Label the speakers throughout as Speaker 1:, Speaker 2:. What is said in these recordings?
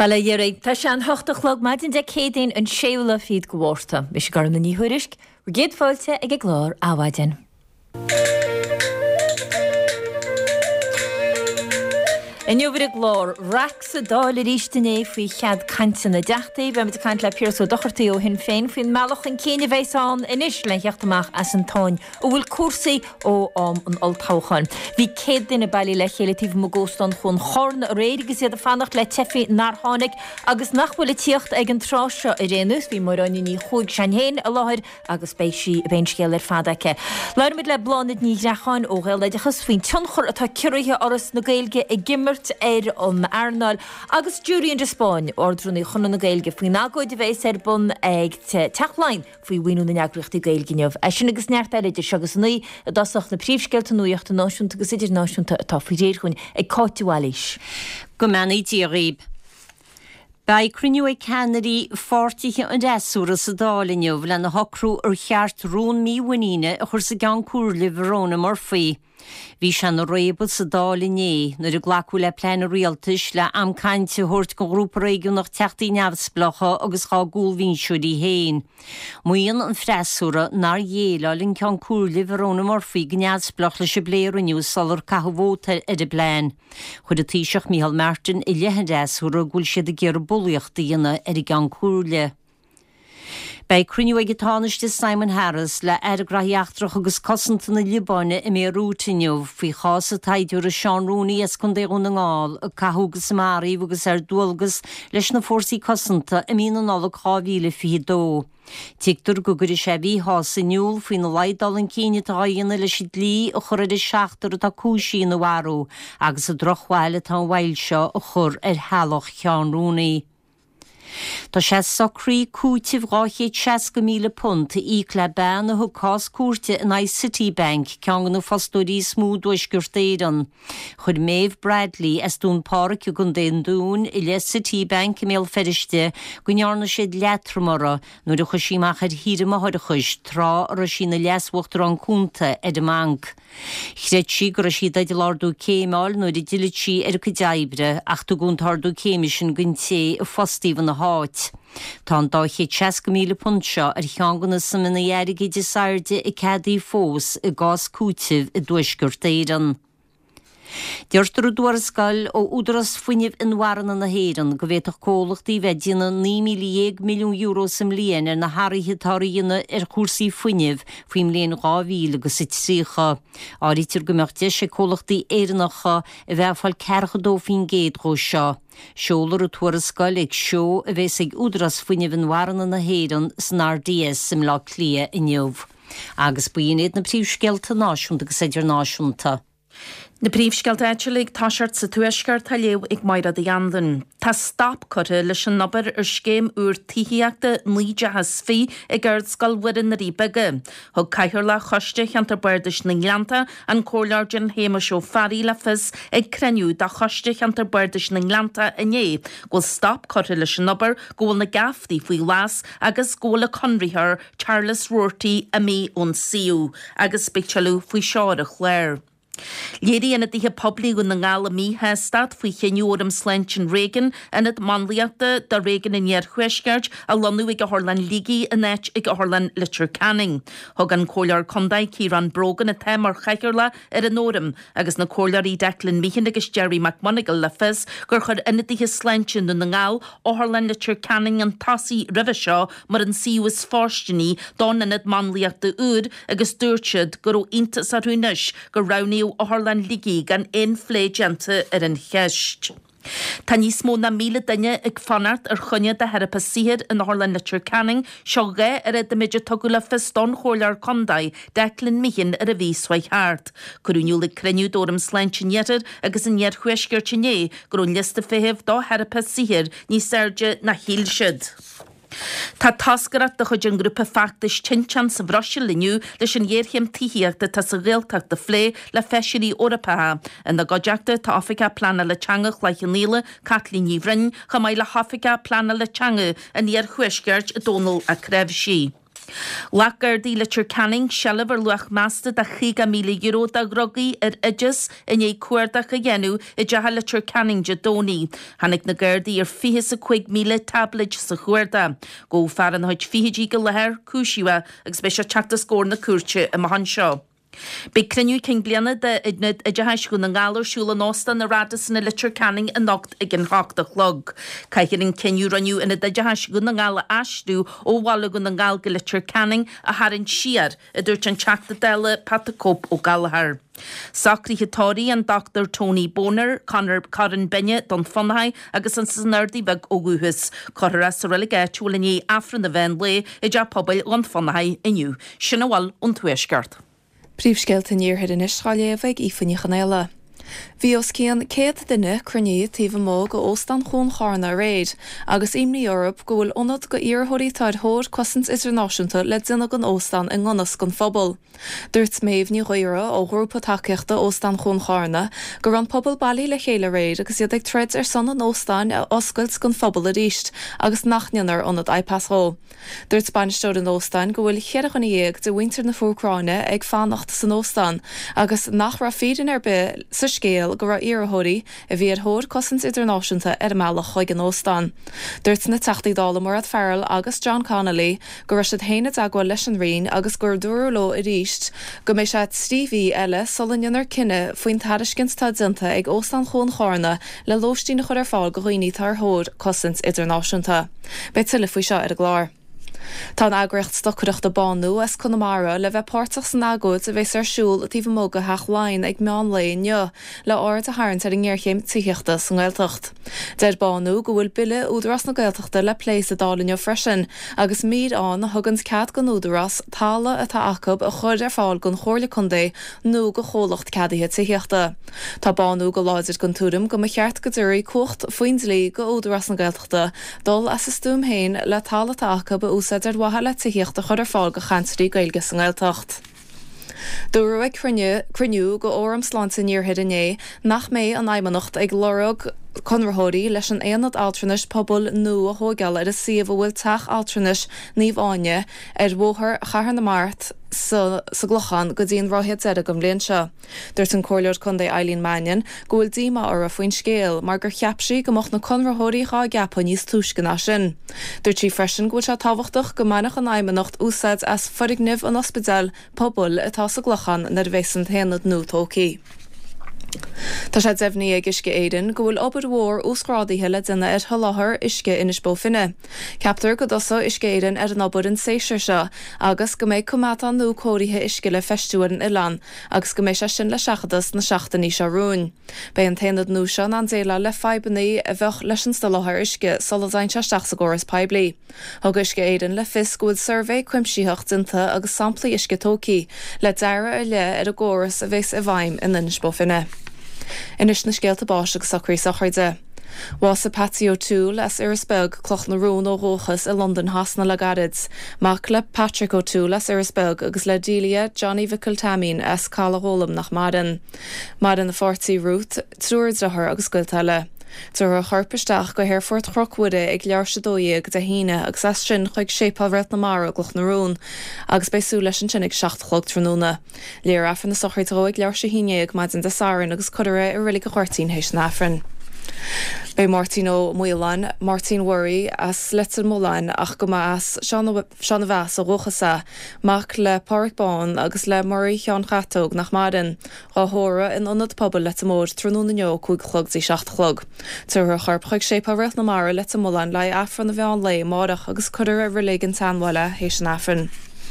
Speaker 1: Bala dhéir tá sé an hochtachlog maidin de cédain an séúla fiad gohórta. Bhí sé gar na níhuirisc, ru géad fáilte ag glár áhaidin. In nuair glár raach sa dála rístané faoi chead cante na deachtaí, be mit cant le pirsú dochartaí ó hin féin faoin meach an céine bhéán inis le heachtamach as an táin ó bhfuil cuasaí ó am an oltáchan. Bhí céad duine bailí le chéalatíh mo góstan chun chorn réidirgus iad a fannacht le tefií nar tháinig agus nachhfuil tíocht ag an tráseo i réanús bhí mar raní chuig seanhéin a láthir agus béisí a bhéin scéal ar fadacha. Leirmid le blánid ní reáin ó ghil leideachas faoin tionchor atá ciúirthe oras na Gaeilge i gimmert an Arnal agus dúríonn de Spáin ordrúna chun na Gaeilge faoin nágóid a bhééis ar bun ag teachláin faoi bhaoinú na neagracht i Gaeilgeneamh. Sin agus neart eile de segus nuí a dasach na príomhsceilta nuíochta náisiúnta agus idir náisiúnta atá faoi réirchuin ag cáitiúáis.
Speaker 2: Go meanaí díríb. Bei cruniú ag Canadaí fortiche an desúra sa dálinneamh le na hocrú ar cheart rún míhaíine a chur sa gan cuarla Verona mar faoi. Bhí se na réabal sa dálinné nuair a ghlacu le plein rialtais le amcainte thuirt go grúpa réigiún nach teachtaí neamhsplacha agus chá gúlhín siúdí héin. Muíonn an freisúra nar dhéile linn ceann cuarla Verona mar faoi gneamhsplach le se bléir aniu salar cathbhóta i de blein. Chud a tíiseach Micheál Martin i leithen desúra gúil siad a ggéar bullaíocht dhéana ar i gan cuarla. Bei cruniú ag táneiste Simon Harris le graíachtrach agus cosanta na Libáine i mé rútiniuh faoi chása taidiúr a Sean Rooney as chun déún na ngáil a cathúgus marí agus ar dúlgus leis na fórsaí cosanta i mína nála cáhíle fiadó. Tiictar go gur sé bhí hása niúil faoin na leiddal an cíine táíonna leis siad lí a chur idir seachtar atá cúsí na bharú agus a drochhhaile tá bhhail seo a chur ar healach Sean Rooney. Tá sé socrí cútih ráchéad 60 míle punt í le ben a thugás cuairte in Citibank ceangan nó fostóí smúdúisgurtéan. Chud Maeve Bradley as dún páric gon déon dún i le Citibank i méal feriste go nearna siad letramara nuair a chusíach ar híre a chuir chuis trá ar sína leashuachtar an cúnta ed manc. Chréid si gur siad idir lárdú céimeáil nuair i dilití ar go daibre ach do gún tardú céimisin gunté a fostíhan na háit. Tá dá chéad 60 míle punt seo ar cheanganna sa mina dhearige de sairde i cadaí fós i gás cútih i dúisgurtéan. Deirtar dúarscail ó údras fuineh in warna na héan go bhéach cólachtaí bheitdína 9 milliún euro sem líon ar na hairithtáíonna ar chúrsaí fuineh faoim léon 2,000 agus trícha. Árítir gomeachte sé cólachtaí éannacha a bheitfáil cecha dófin géadró seo. Seolar a tuarascail ag seo a bheits ag údras fuineh in warna na héan san RDS sem lá clia inniuh. Agus buoinéad na príomhsceilta náisiúnta agus idir náisiúnta.
Speaker 3: Na príomhsceilta éitiúlaigh táseart sa tuaisceart tá léamh ag mairad a gheandan. Tá stop cote leis an nobar ar scéim úr tííachta níide has fí i gguard scoilhuiin na ríbeige. Thug caiithir le choiste cheantar buirdeis na Nglanta an cóláirgin héime seo farí le fis ag creniú de choiste cheantar buirdeis na Nglanta inné. Gúil stop cote leis an nobar ggóil na gaftaí faoi las agus ggóla conrithir Charles Rorty a mí ón siú agus spictealú faoi seáir a chléir. Léirí ina dtíthe poblí gon na ngála míthe stad faoi chéniúram Slentin Reagan inad manliaachta de Reagan in near chuisceart a lonú ag Harlan Ligi a net ag Harlan Litter Canning. Thug an cólear condaid Ciarán Brogan a te mar chaiceirla ar an óram agus na cólearí Declan Meehan agus Jerry McMonigal le fis gur chur ina dtíthe Slentin na ngáil ó Harlan Litter Canning an tasí rih seo mar an siúas fástiní don inad manliaachta úd agus dúirtead gur ó intas a rúnis gur raní ó Harlan Ligi gan infléidianta ar an cheist. Tá níos mó na 1,000 duine ag fanart ar chunne de herpa sihir in Harlan Litter Canning seo ré ar a midide tugu le fiston chólear condaid Declan Meehan ar a bhí swaithart. Curúniúla creniú dóram Slentin Yetter agus in near chuisceirtinné gurún lista fihih dá herpa sihir ní Serge na hílsiid. Tá tascarat de chuid an grúpa factis tinchan sa bhroisiil liniu leis an dhéirchéim tííachta tá sa réalteach de phlé le feisiirí orapatha. In na godeachta tá Africa plana le teangach le Chanéile Kathleen Yvrin cha mai le Africa plana le teanga a níor chuisceart a dónal a creibh sí. Lacar dí litir canning sellh ar luach measta a €5,000 a grogaí ar ides in é cuairdaach a dhéanú I d litir canning de dóní. Hannig na Gardaí ar 25,000 tablet sa chuirda. Go Fahrenheit 4 go lethir cúisiúa agus be se teachta scór na cuairte I mahan seo. Be criniú cin bliana de idnid I dehaisgún na gálar siúla nósta na radas na litir canning a nocht ag an háachta chlog. Caiithirinn ciniú raniu ina de dehaisgún na gála asdú ó bhalagun na gáil go litir canning a harin siar a dúirt an teachta deile patacóp ó Galahar. Sacrí hitóí an Dr. Tony Boner, Caran Binne don Fonhaid agus an sanardaí bag ógúhus, choras sa religéitúil in é afran na bhein le I d pobail an Fonhaid inniu, sinna bhil an tuaisceart.
Speaker 4: Príomhscéalta níorthaid in Israeléimh í fanníochan éile. Bhí os cían céad duine cruní taobh mó go óstan chun chána réid, agus imní Eorop go bhfuil ionad go iarthirí táidthóir cosint idirnáisiúnta le duine an óstan in gconas gon phobal. Dúirt méamh ní roiire ó grúpa takeíochta óstan chun chána, gur an pobal bailí le chéile réid agus iad ag treid ar son an óstáin a oscailt gon phobal a ríist, agus nachneanar ionad iPassó. Dúirt Spanisteoir an óstáin go bhfuil cheadachan dhéag de winter na fúcráine ag fánachta san óstáin, agus nach ra féidir ar be sa scéal go ra iarthirí a bhí thóir cosint idirnáisiúnta ar meallach chuig an óstáin. Dúirt na teachtaí dála Muiread Farrell agus John Connolly go ra siad héine agua leis an rion agus gur dúrló I ríist, go mé se Stevie eile solanionar cinenne faoin tariscint tá dinta ag óstan chun chána le lóistína chud ar fáil go roioní tar thóir cosint idirnáisiúnta. Bei tuile faoi seo ar a glár. Tá an agreacht stocuireachta banú as Connemara le bheith páirteach san agóid a bheits ar siúl a tíomh móga heachláin ag meán léon le áir a hairnt ar an gghearchéim tíochta san Gaeltacht. Deir banú go bhfuil bille údarás na Gaeltachta le pléis a dálinne freisin, agus míad an thugans cead gon údarás tála atá acab a chuir ar fáil gon chóirla chundé nó go cholacht cadaithe tíochta. Tá banú go láidir gon túrim go cheart go dúirí cuacht faoin lí go údarás na Gaeltachta dul as is stúm héin le tála tá acab a úsad ar wahala tíochta chud ar fáil go chantarí Gaeilge san Gaeltacht. Dúra ag cruniú go óram sláinte níorthaid inné nach mé an aimimenocht ag lorog conrathirí leis an éonad altranis pobl nó a thógáil ar a siomh bhfuil teach altranis níomháine ar bmhóthar chahar na Mart sa glochan go dtíon ráithe deire go mbliain seo. Dúirt an comhairleoir Contae Eileen Mannion go bhfuil díma ar a faoin scéal mar gur cheapsaí go mbeadh na conrathirí chá gceappa níos túisceanna sin. Dúirt sí freisin go bhfuil se tábhachtach go mbeadh an aimimenocht úsáid as forighnimh an ospidéal pobl atá sa glochan nar bhéis an héanad nó tócaí. Tá sé deimhní ag isce éidean go bhfuil obair mhór úscrádaithe le duine ar tholáthar isce inis bófinne. Ceaptar go dosa isce éidean ar an obair an séisiir seo, agus go méid cumáta nó cóirithe isce le feistúir an Ileán, agus go méid sé sin le seachadas na seachtaí seo rún. Bei an taonad nó seo an déile le feibbannaí a bheith leis an stoláthar isce soladain seisteach sa góras peblií. Thug isce éidean le fis go bhfuil survé cuimsíocht dinta agus samplaí isce tócaí le deire ar le ar a góras a bhés a bhaim in inis bófinne. Inis na scéalta báis agus sacraí sachaide. Was a patio O'Toole as Irisbeg cloch na rún ó Rochas I London hasna le garids, mac le Patrick O'Toole as Irisbeg agus le Delia Johnny Vickeltamin as Cala Hólam nach Maden. Maden na fortí rút, trúir drahar agus gultile. Tuair a charpisteach go Hereford Chrochwoode ag lear sedóíag de híine agus as sin chuig sépa bhret na mara gloch na rún, agus beisú leis an sin ag 7 chlog tróna. Léar afran na sochirtó ag lear se híineag maidin de sarin agus codire I rilig go chuirtín héis na afran. Bei Martin ó Muileán, Martin Worry as Little Mullán ach go as Seanna Bheas ó Rochasa, mac le Páric Bán agus le Murray Chean Chatóg nach Maden, á thóra in ionad pobl le mór tróna neo 5 chlog sí 7 chlog. Tuair a charpchaig sépa bhret na mara le Mullán le afran na bheán le mádach agus cuidir a rilig an tanhile héis an afran.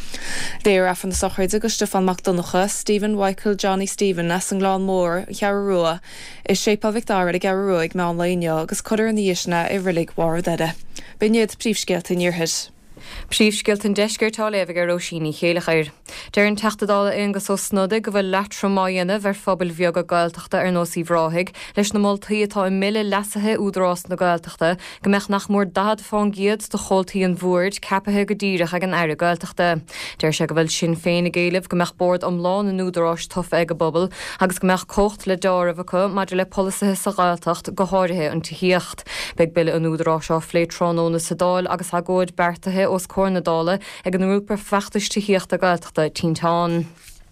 Speaker 4: Déir afran na sochaide go Stefan MacDonacha, Stephen Michael Johnny Stephen as an glán mór Chearrua is sépa Victoria ag Gearrua ag meán léineo agus cuidir an díisna I rilig war deide. Biniad príomhscéalta níorthaid.
Speaker 5: Príomhscéalt an deisceirtá léamh ar Róisíní chéalachair. Deir an teachtadála in go so snodda go bhfuil leatrammáianna bhar phobail bheag a Gaeltachta ar nósaí bhráthig leis na moltaí atá I mille lesathe údarás na Gaeltachta go mbeadh nach mór dad fáin giad do chomhaltaí an bhuaird capathe go dtíreach ag an aire Gaeltachta. Deir sé go bhfuil sin féin na Gaeilge go mbeadh bord omláin an údarás tofa ag a bobbal agus go mbeadh cocht le dáramh acu maidir le polasathe sa Gaeltacht go háirithe an tíocht. Beag bille an údarás seo phléitrónóna sa dáil agus agóid bertathe os cónadála ag an rúpa feachtas tííocht a gailteachta tíntáin.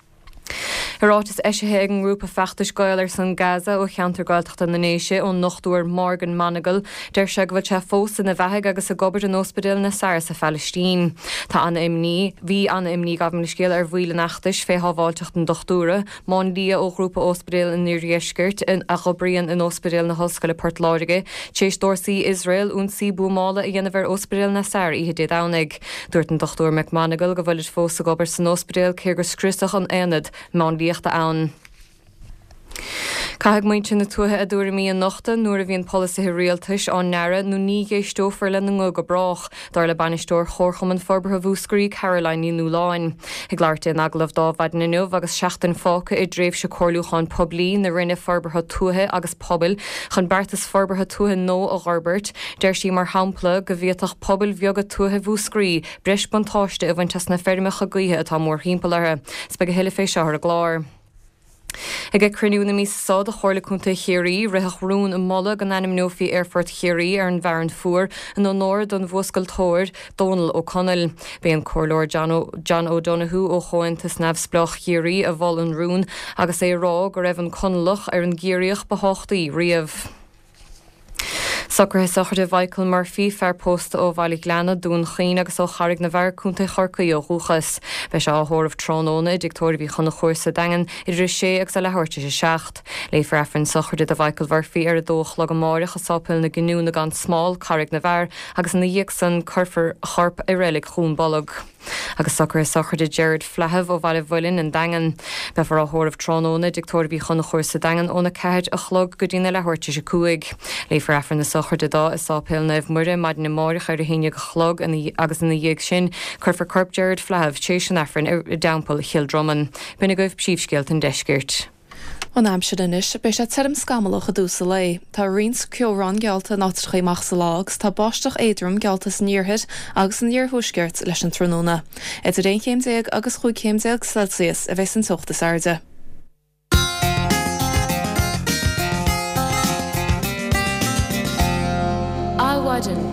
Speaker 5: Rátas eisithe ag an grúpa feachtas goilir san Gaza ó cheantar gailteachta na néise ó nachtúir Morgan Managal, deir se go bhfuil se fós in na bheithe agus a gobar an ospidéal na Saras sa Palestín. Tá anna imní, bhí anna imní gabhan na scéal ar bhuiile nachtas fé hábháilteach an dochtúra, máin lia ó grúpa ospidéal in Níorhéisgirt a gobrion in ospidéal na hoscail Port Láirige, tééis dórsaí Israel únsaí bumála a dhéanamh ar ospidéal na Sar ihe dé dánig. Dúirt an dochtúr McManagal go bhfuil fós a gobar san ospidéal céir gur scrisach an éanad má líochta ann. Caithfidh muinte na tuatha a dúra mí an nachta nuair a bhíon policy réaltais an nera nó ní géistófar le na go brach dar le banistóir chorcham an forbartha bhúscarí Caroline í Núláin. Ag leirte an aglah dábhaid na nuamh agus seachtain fáca i dréibh se corlúchan poblí na rinne forbartha tuatha agus pobl chun bertas forbartha tuatha nó a Robert, deir sí mar hampla go bhíoach pobl bheoga tuatha bhúscarí breis bantáiste a bhaintas na fermicha gaithe atá mór hímpalathe, spe go heile fé seathar a glár. Ag cruniú na mís sád a chorlaúnta chéirí rithach rún an molla gan anim nófií Airfort chéirí ar an bhearan fuair an ó nóir don bhoscailtóir Donal O'Connell. Bé an chorlóir John O'Donoghue ó chointas nefsplach chéirí a bhol an rún agus é rá go raibh an conlach ar an géiríoch behochtaí riamh. Soccer sochar Michael Murphy fear post ó bhaigh leanna dún chin agus ó charigh na bhar cúnta chorcaí ó chuchas. Bheits se áthóramh trónóna dictóir bhí chuna chuirsa dagan idir sé agus a lethirte sé seacht. Léifar affran sochar de Michael Murphy ar a dóch le go máireach a sápil na gniú na gan smáil charigh na bhar agus na dhéag san churfar charp i rélig chuún bolog. Agus sochar de Jared Flahab ó bhaile bhfuilinn an dagan. Befar áthóramh trónóna dictóir bhí chuna chuirsa dagan óna ceid a chlog go dtína lethirte sé cuaig. Léifar affran na sochar de dá is sápil na bhmuire maid na máirich ar a híine go chlog agus na dhéag sin churfar corp Jared Flahab tééis an affran ar dampol Childrumman. Bina goibh príomhscéalt an deisgirt.
Speaker 4: An amse inis be sé tem scamalach a dúsa lei. Tá rins ceorrán gealta nátrichaimach sa lágs, tá báisteach éadrom gealtas níorthid agus an níorthúsgeirt leis an tróna. Et a 1 agus 5 Celsius a bheits an tuachtas airde.
Speaker 1: Áhaidan.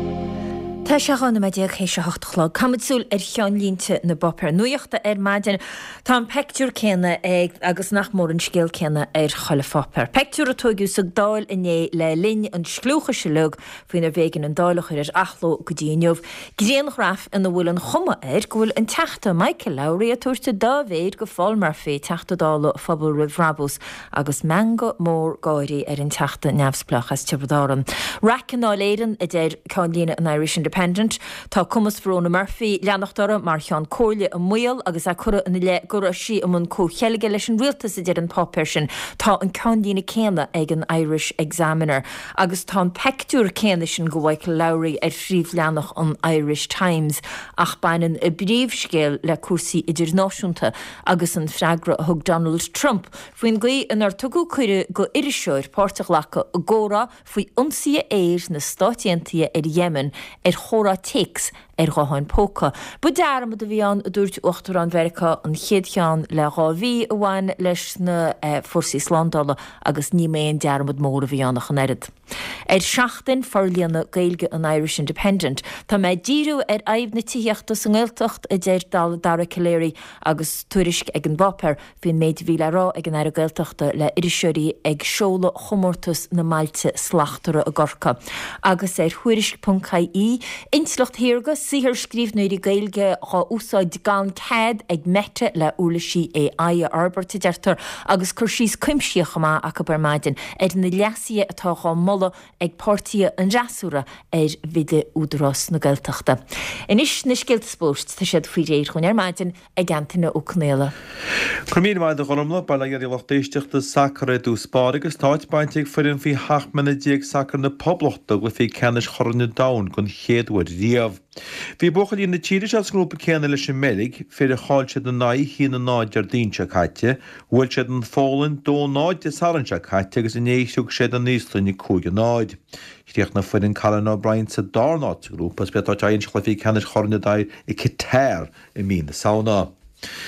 Speaker 1: Tá seachánna meid chéise 8 Camadsúil ar cheanlínte na bopper nuochta ar maidin tá an pictiúr céna ag agus nach mór an scéal céna ar chola fopper. Pictiúr a tugiú sa dáil inné le linn an sclúcha se lug faoin ar bhégan an dáilech ar achló go dtíineh. Gréan raf in bhfuil an chuma air gohfuil an teachta Michael Lowry a tuairte dáhéad go fáil mar fé teachta dála phobal Rivrabus agus manga mór gáirí ar an teachta neamhsplach as tibredáran. Racan á léiran a déir cáinlína an Irish Independent tá cumas Verona Murphy leannachtara mar chean cóile a muil agus a cura in le gura sí am an cócheige leis an rialtas a an poppersin tá an cáindína céna ag an Irish Examiner agus tá an pictiúr céna sin go Michael Lowry ar phríomh leannach an Irish Times ach bainan a bríomhscéal le cuasaí idirnáisiúnta agus an freagra a thug Donald Trump faoin gaí an ar tugu cuire go iriseoir párteach lecha a góra faoi ionsaí éir na stáitiantaí ar Yemen ar chóra takes ar gáin póca. Bu dearm a bhíán a dúirt uachtar an Verica an chéadcheán le gáhí a bhain leis na forsaí Slandála agus ní méon dearmad mór a bhíánach an erid. Ar seachtain forlíanna gailge an Irish Independent, tá méid díú ar aibh na tííochtta san ggéilteacht a déir dara Caléirí agus tuairisc ag an bopper hín méid bhí le rá ag an air gailteachta le iriseoirí ag seola chomórtas na mailte slachtara a gorca. Agus ar thuairisc.caí inslocht hirgus sihir scríb nuir i gailge á úsáid gan cad ag mete le úlaisí é aia arbarte deirtar agus chuirsís cuimsíocha má a go barmaidin ar na leasí atá chá molla ag pártia an rasúra ar vide údrás na gailteachta. Inis na scéaltaspóst tá siad faoi réir chun ar maidin ag gantainna ó cnéile.
Speaker 6: Cumín maid a gholumla bail ar ilachtéisteachta sacra dús spárigus táid bainteag fuirin fhí hachmanna díag sacra na poblachta go fhí ceannis chorna daun gon chéadúir riamh. Bhí bochail na tíiris as grúpa céanna leis sin mélig féidir cháilte na naí hí na náid jardínse caite, bhfuil siad an fólann dó náid de saranse caite agus in éisiúg siad an níoslainní cúige náid. Chríoch na fuirin Colin O'Brien sa dánáid grúpa, as beatá teann chlufií ceannis chorna dair i citéir i mí na sauna.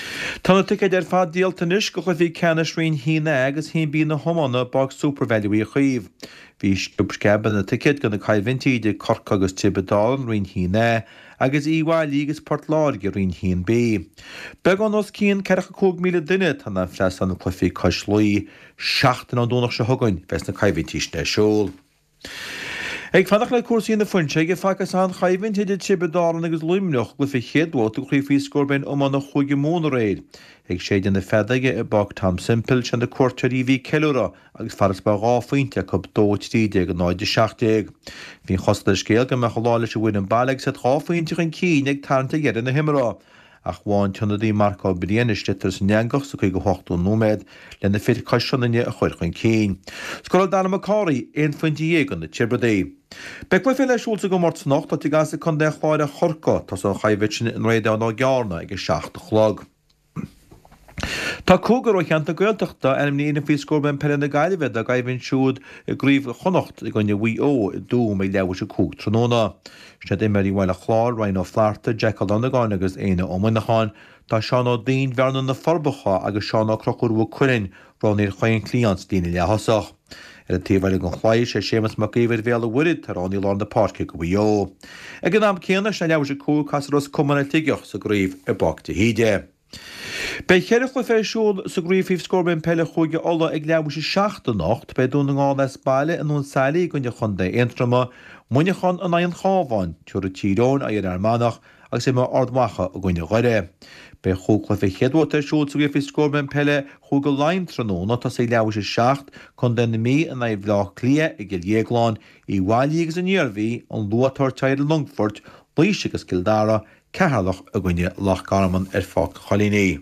Speaker 6: Tána tu ar fad díaltanis go chu bhí ceannas rion híine agus hí bí na homána bag supervalúí a chuomh. Bhí stubsceban na ticket go na caiimhaintíide corca agus tibedálan rion híine agus íháil agus Portláir go rion hín bé. Beg an os cían 400,000 duine tána freis an na clufií coislóí 7 an dúnach se thugain fes na caiimhaintíisne seol. Ag fannach le cuasaí na funse ag facas an chaimhain tiidir tibedálan agus luimneach go fi chéadhá tú chuí scórbin na chuige móna réid. Ag séidir na fedaige i bag tam simpil se na cuairteirí bhí ceúra agus faras ba gáfaointe cub dóidtíide go 9 Bhín chostal scéal go meach lála se bhuiin an bailach sa gáfaointe an cíine ag tarnta geidir na himrá. Ach bháin tunadaí marcá bríanaistetar san neangach sa chuig go 8ú nóméid le na fir caiisianine a chuirchain cín. Scoil dána macáí 1.1 an na tibredé. Beic le fé leisúlta go mort nacht a gas chun de chláir a chorca tá an chaimhhaitsin in réide an gearna ag 6 chlog. Tá cógur ó cheanta goilteachta an mníana fí scórbin pe na gaiilehid a gaibhín siúd i gríomh chonacht i gine bhío dú mé leabhar se cúg tróna. Sna é marí bhile chlár rain ó flaarta Jackal an gáin agus éine ómaineáin tá seán ó daon bhearna na forbacha agus seán á crocurú chuinn ráníir chuin clíans daine lethasach. Ar a tíomhile go chláir sé sémas mac éhir bhéla bhuiid tar rání lá na páce go bhío. Ag an am céanna na leabhar se cúg casarros cumna tiigeach sa gríomh i bagta híide. Bei cheirech le féisiúil sa gríomhíh scórbin peile chuige ola ag leabhar se 7 nacht be dúna gáil leis baile an nún saolaí gonne chun de intrama muinechan an aon chábhain tuair a tírón a ar armánach agus é mar ardmacha a gine ghuiire. Bei chúgla fé cheadhta siúil sa gríomhíh scórbin peile chuga leim tróna tá sé leabhar se 7 chun den mí an é bhlách clia i gil dhéagláin i bháilí agus an níormhí an luatar teir Longfort Líise agus Kildara cehalach a gine lech garman ar fácht cholíní.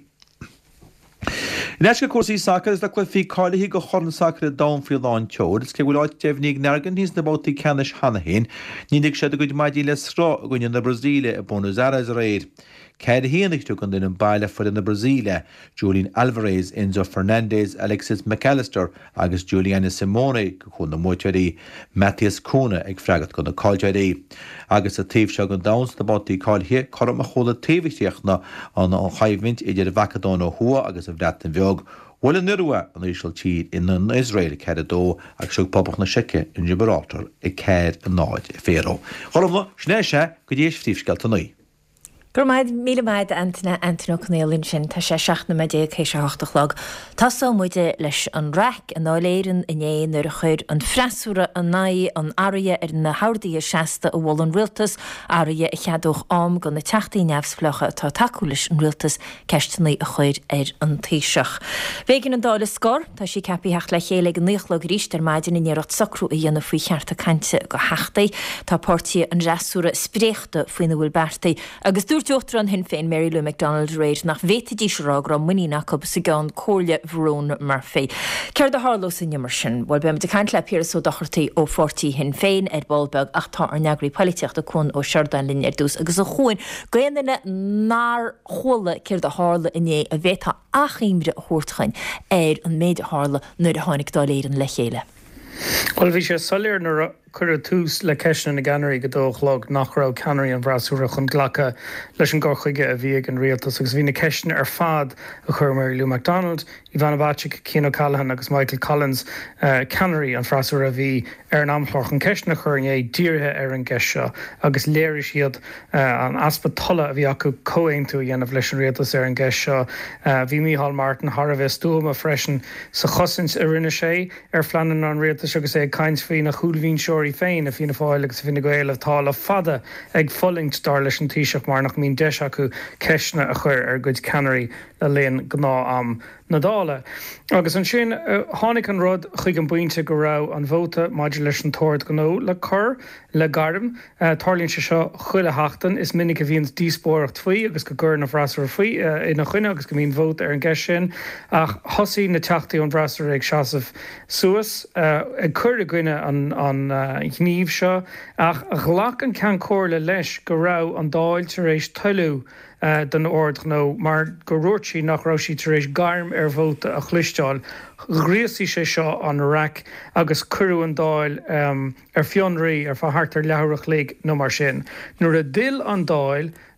Speaker 6: Neis go cuasaí sacr is le clufií cáilithí go chorn sacr dámfií láin teir, is ce bhfuil áit deimhníigh neargan hís na bótaí ceannis hanahéin, nínig sé go maidí le srá a gine na Brasília a Buenos Aires réid. Cead héanaigh gan duine baile fu in na Brasília, Julian Alvarez, Enzo Fernandez, Alexis McAllister agus Juliana Simone go chun na muiteirí, Matthias Kuna ag freagat go na cáilteirí. Agus a taobh se an dams na bótaí cáilithí chum a chola taobhtíochtna an chaimhhaint idir a bhacadán ó thua agus a bhreatan bheog. Bhfuil an nuirha an Ísrael tíad in an Israel cead dó ag seog poblach na Sice in Gibraltar i cead an náid féro. Chormla sné sé go dtéis fríomhsceilta nuí.
Speaker 1: Gur maid míle maid Anthony Connellin sin tá sé 7 na 8 log. Tásá muide leis an raic an áléiran inéon ar a chuir an freisúra an naí an ária ar na hádaí a 6 a bhil an rialtas ária a cheadúch am go na teachtaí neamhsplecha atá takeúlis an rialtas ceistena a chuir ar an taoiseach. Bhégan an dála scór, tá sí cepi hecht le chéile an níochlog ríist ar maidin in ar sacrú a dhéanana faoi chearta cainte go heachtaí tá pórtaí an reasúra spréachta faoin bhfuil bertaí agus Dúirteochttar an hin féin Mary Lou McDonald réid nach bhétadí serágra muína go sa gan cóla bhrón mar fé. Ceir de háló san nimar sin, bhil be de caiint le píras ó dochartaí ó fortaí hin féin ar Ballbeg ach tá ar neagraí políteach a chun ó Seardain linn ar dús agus a chuin goanana nar chola ceir de hála iné a bhétá achimre a thuirtchain ar an méid hála nuair a tháinig dá léiran le chéile.
Speaker 7: Well, bhí sé soléir nar chur túús le ceisna na ganarí go dóchlog nach rá canarí an bhrasúra chun ghlacha leis an gorchuige a bhí an rialtas agus bhí na ceisna ar fad a chur Mary Lou McDonald, Ivana Bacik, Cian O'Callaghan agus Michael Collins canarí an bhrasúra a bhí ar an amchlach an ceisna chur é díirthe ar an ceisio agus léir siad an aspa tola a bhí acu cóaintú dhéanamh leis an rialtas ar an ceisio. Bhí Mícheál Martin Harvest dúm a freisin sa chosint a rinne sé ar flanan an rialtas agus é caint faoin na chúlhín seoirí féin a fhína fáil agus fina goéile tála fada ag follingt dar leis an tíiseach mar nach mín deis acu ceisna a chur ar good canarí le léon gná am nadála. Agus an sin tháinig an rud chuig an buinte go rá an bhóta maidir leis an tóir gó le chur le garm tarlíonn se seo chuile heachtain is minic a bhíon díospóireacht faoi agus go gur na bhrasar faoi ina chuine agus go mín bhóta ar an gceis sin ach thosaí na teachtaí an bhrasar ag seasamh suas ag chur a gcuine an gníomh seo ach ghlach an cean cóirla leis go rá an dáil tar éis tuilú den ord nó mar go ruirtí nach rásí tar éis garm ar bhóta a chluisteáil. Gríosí sé seo an raic agus curú an dáil ar fionraí ar fáthart ar leabharach lé nó mar sin. Nuair a dil an dáil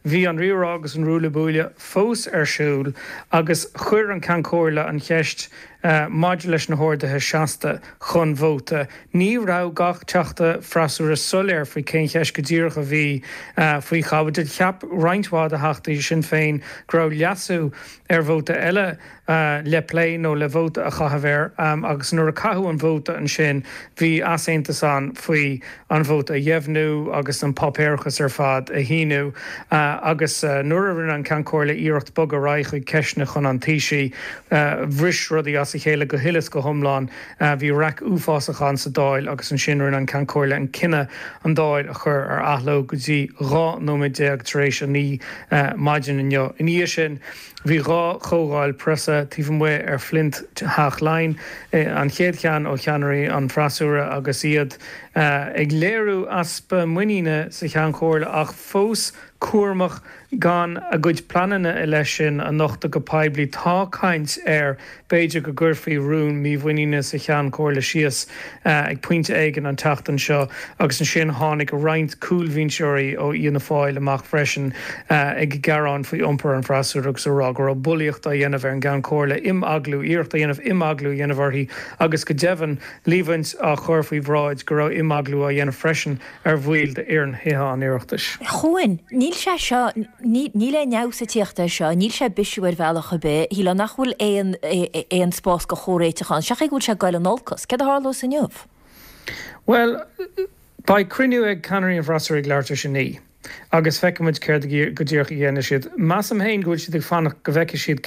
Speaker 7: bhí an riorá agus an rúla búile fós siúil agus chuir an cancóirla an cheist maid leis na hórdathe seasta chun bhóta. Ní rá gach teachta frasúra soléir faoi cén cheis go ddíorcha bhí faoi chabhaidir cheap roinnthád a heachtaí sin féin grá leasú bhóta eile le plé nó le bhóta a chahabhéir agus nuair a caithú an bhóta an sin bhí asaontas an faoi an bhóta a dhéimhnú agus an papéirchas fad a híú agus nuair an cancóirla íirecht bog a raich chuig ceisna chun an tíisi bhris rudí as chéile go hilas go thomláin bhí raic uafásachan sa dáil agus an sinrin an cancóirla an cinenne an dáil a chur ar athló go dtí rá nóid déagtaréis ní maidin inneo. Iní sin bhí rá chógáil presa tíomhmu ar flint theach lein an chéad chean ó cheanirí an frasúra agus iad ag léirú aspa muíine sa cheancóirla ach fós cuamach gan a gcuid planana i leis sin a nachta go paibli tá caint ar beidir go ggurfaí rún mí bhaoine sa cheancóirla síos ag puinte aigen an teachtan seo agus an sin tháinig go roinnt coolhínseirí ó íonna fáil amach freisin ag garrán faoi iompar an frasúra agus ará gur buíocht a dhéanamh ar an gancóirla imaglú íocht a dhéanamh imaglú dhéanamhharthaí agus go devan líhaint a chur faoi bhráid go raibh imaglú a dhéanamh freisin ar bhfuil de éan hithe an iireachtas.
Speaker 1: Chúin, níl sé seo níl é neamh sa tíochtta seo, níl sé bisisiúir bhealacha be, hí le nachhfuil éon spás go chóréiteán, seach gúil se gaile nolcas, ce háló san neamh?
Speaker 7: Well, ba cruniú ag canarí an bhrasar ag leirtar sin ní. Agus feicimiid céir go dtíocha dhéana siad. Massam hain gúil siad ag fannach go bheice siad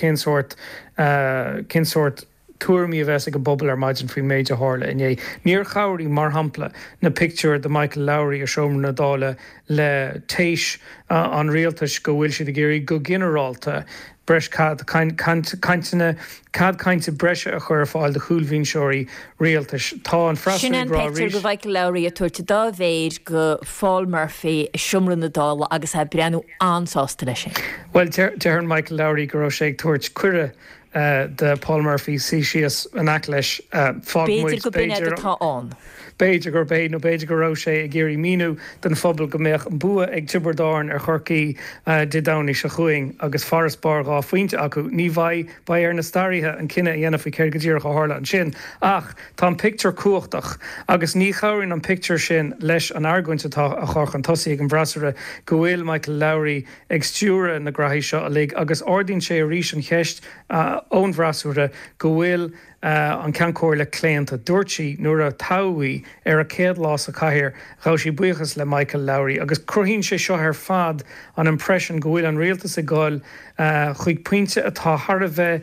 Speaker 7: cinsort tuairmí a bheits ag go bobbal ar maidin faoi méid a hála inné. Níor chairí mar hampla na picture de Michael Lowry a seomra na dála le téis an rialtas go bhfuil siad a géirí go generalta breis cainte breise a chur fáil de chúlhínseirí rialtas tá an frasúrá
Speaker 1: sin an picture go Michael Lowry a tuairte dá bhéid go Paul Murphy seomra na dála agus a breanú ansásta lei sin.
Speaker 7: Well, dear Michael Lowry go raibh sé ag tuairt cuire de Paul Murphy síos an acleis
Speaker 1: Beidir go bine tá an.
Speaker 7: Beidir gur béid nó beidir go raibh sé ag géirí míú den phobal go méach an bua ag tibardáin ar chorcaí de dánaí se chuing agus faras bar gá faointe acu ní bhaid ba ar na starithe an cinenne dhéanamh céir go dtíar go hála an sin. Ach tá an picture cuachtach agus ní chairinn an picture sin leis an argúinte a chorch an tosaí ag an bhrasara go bhfuil Michael Lowry ag stúra na graithí seo a lig agus ordín sé a rís an cheist ón bhrasúra go bhfuil an cancóirla cléanta dúirtí nuair a táhaí ar a céad lás a caiir gá sí buchas le Michael Lowry agus cruhín sé seo ar fad an impression go bhfuil an rialtas a gáil chuig puinte atá Har a bheith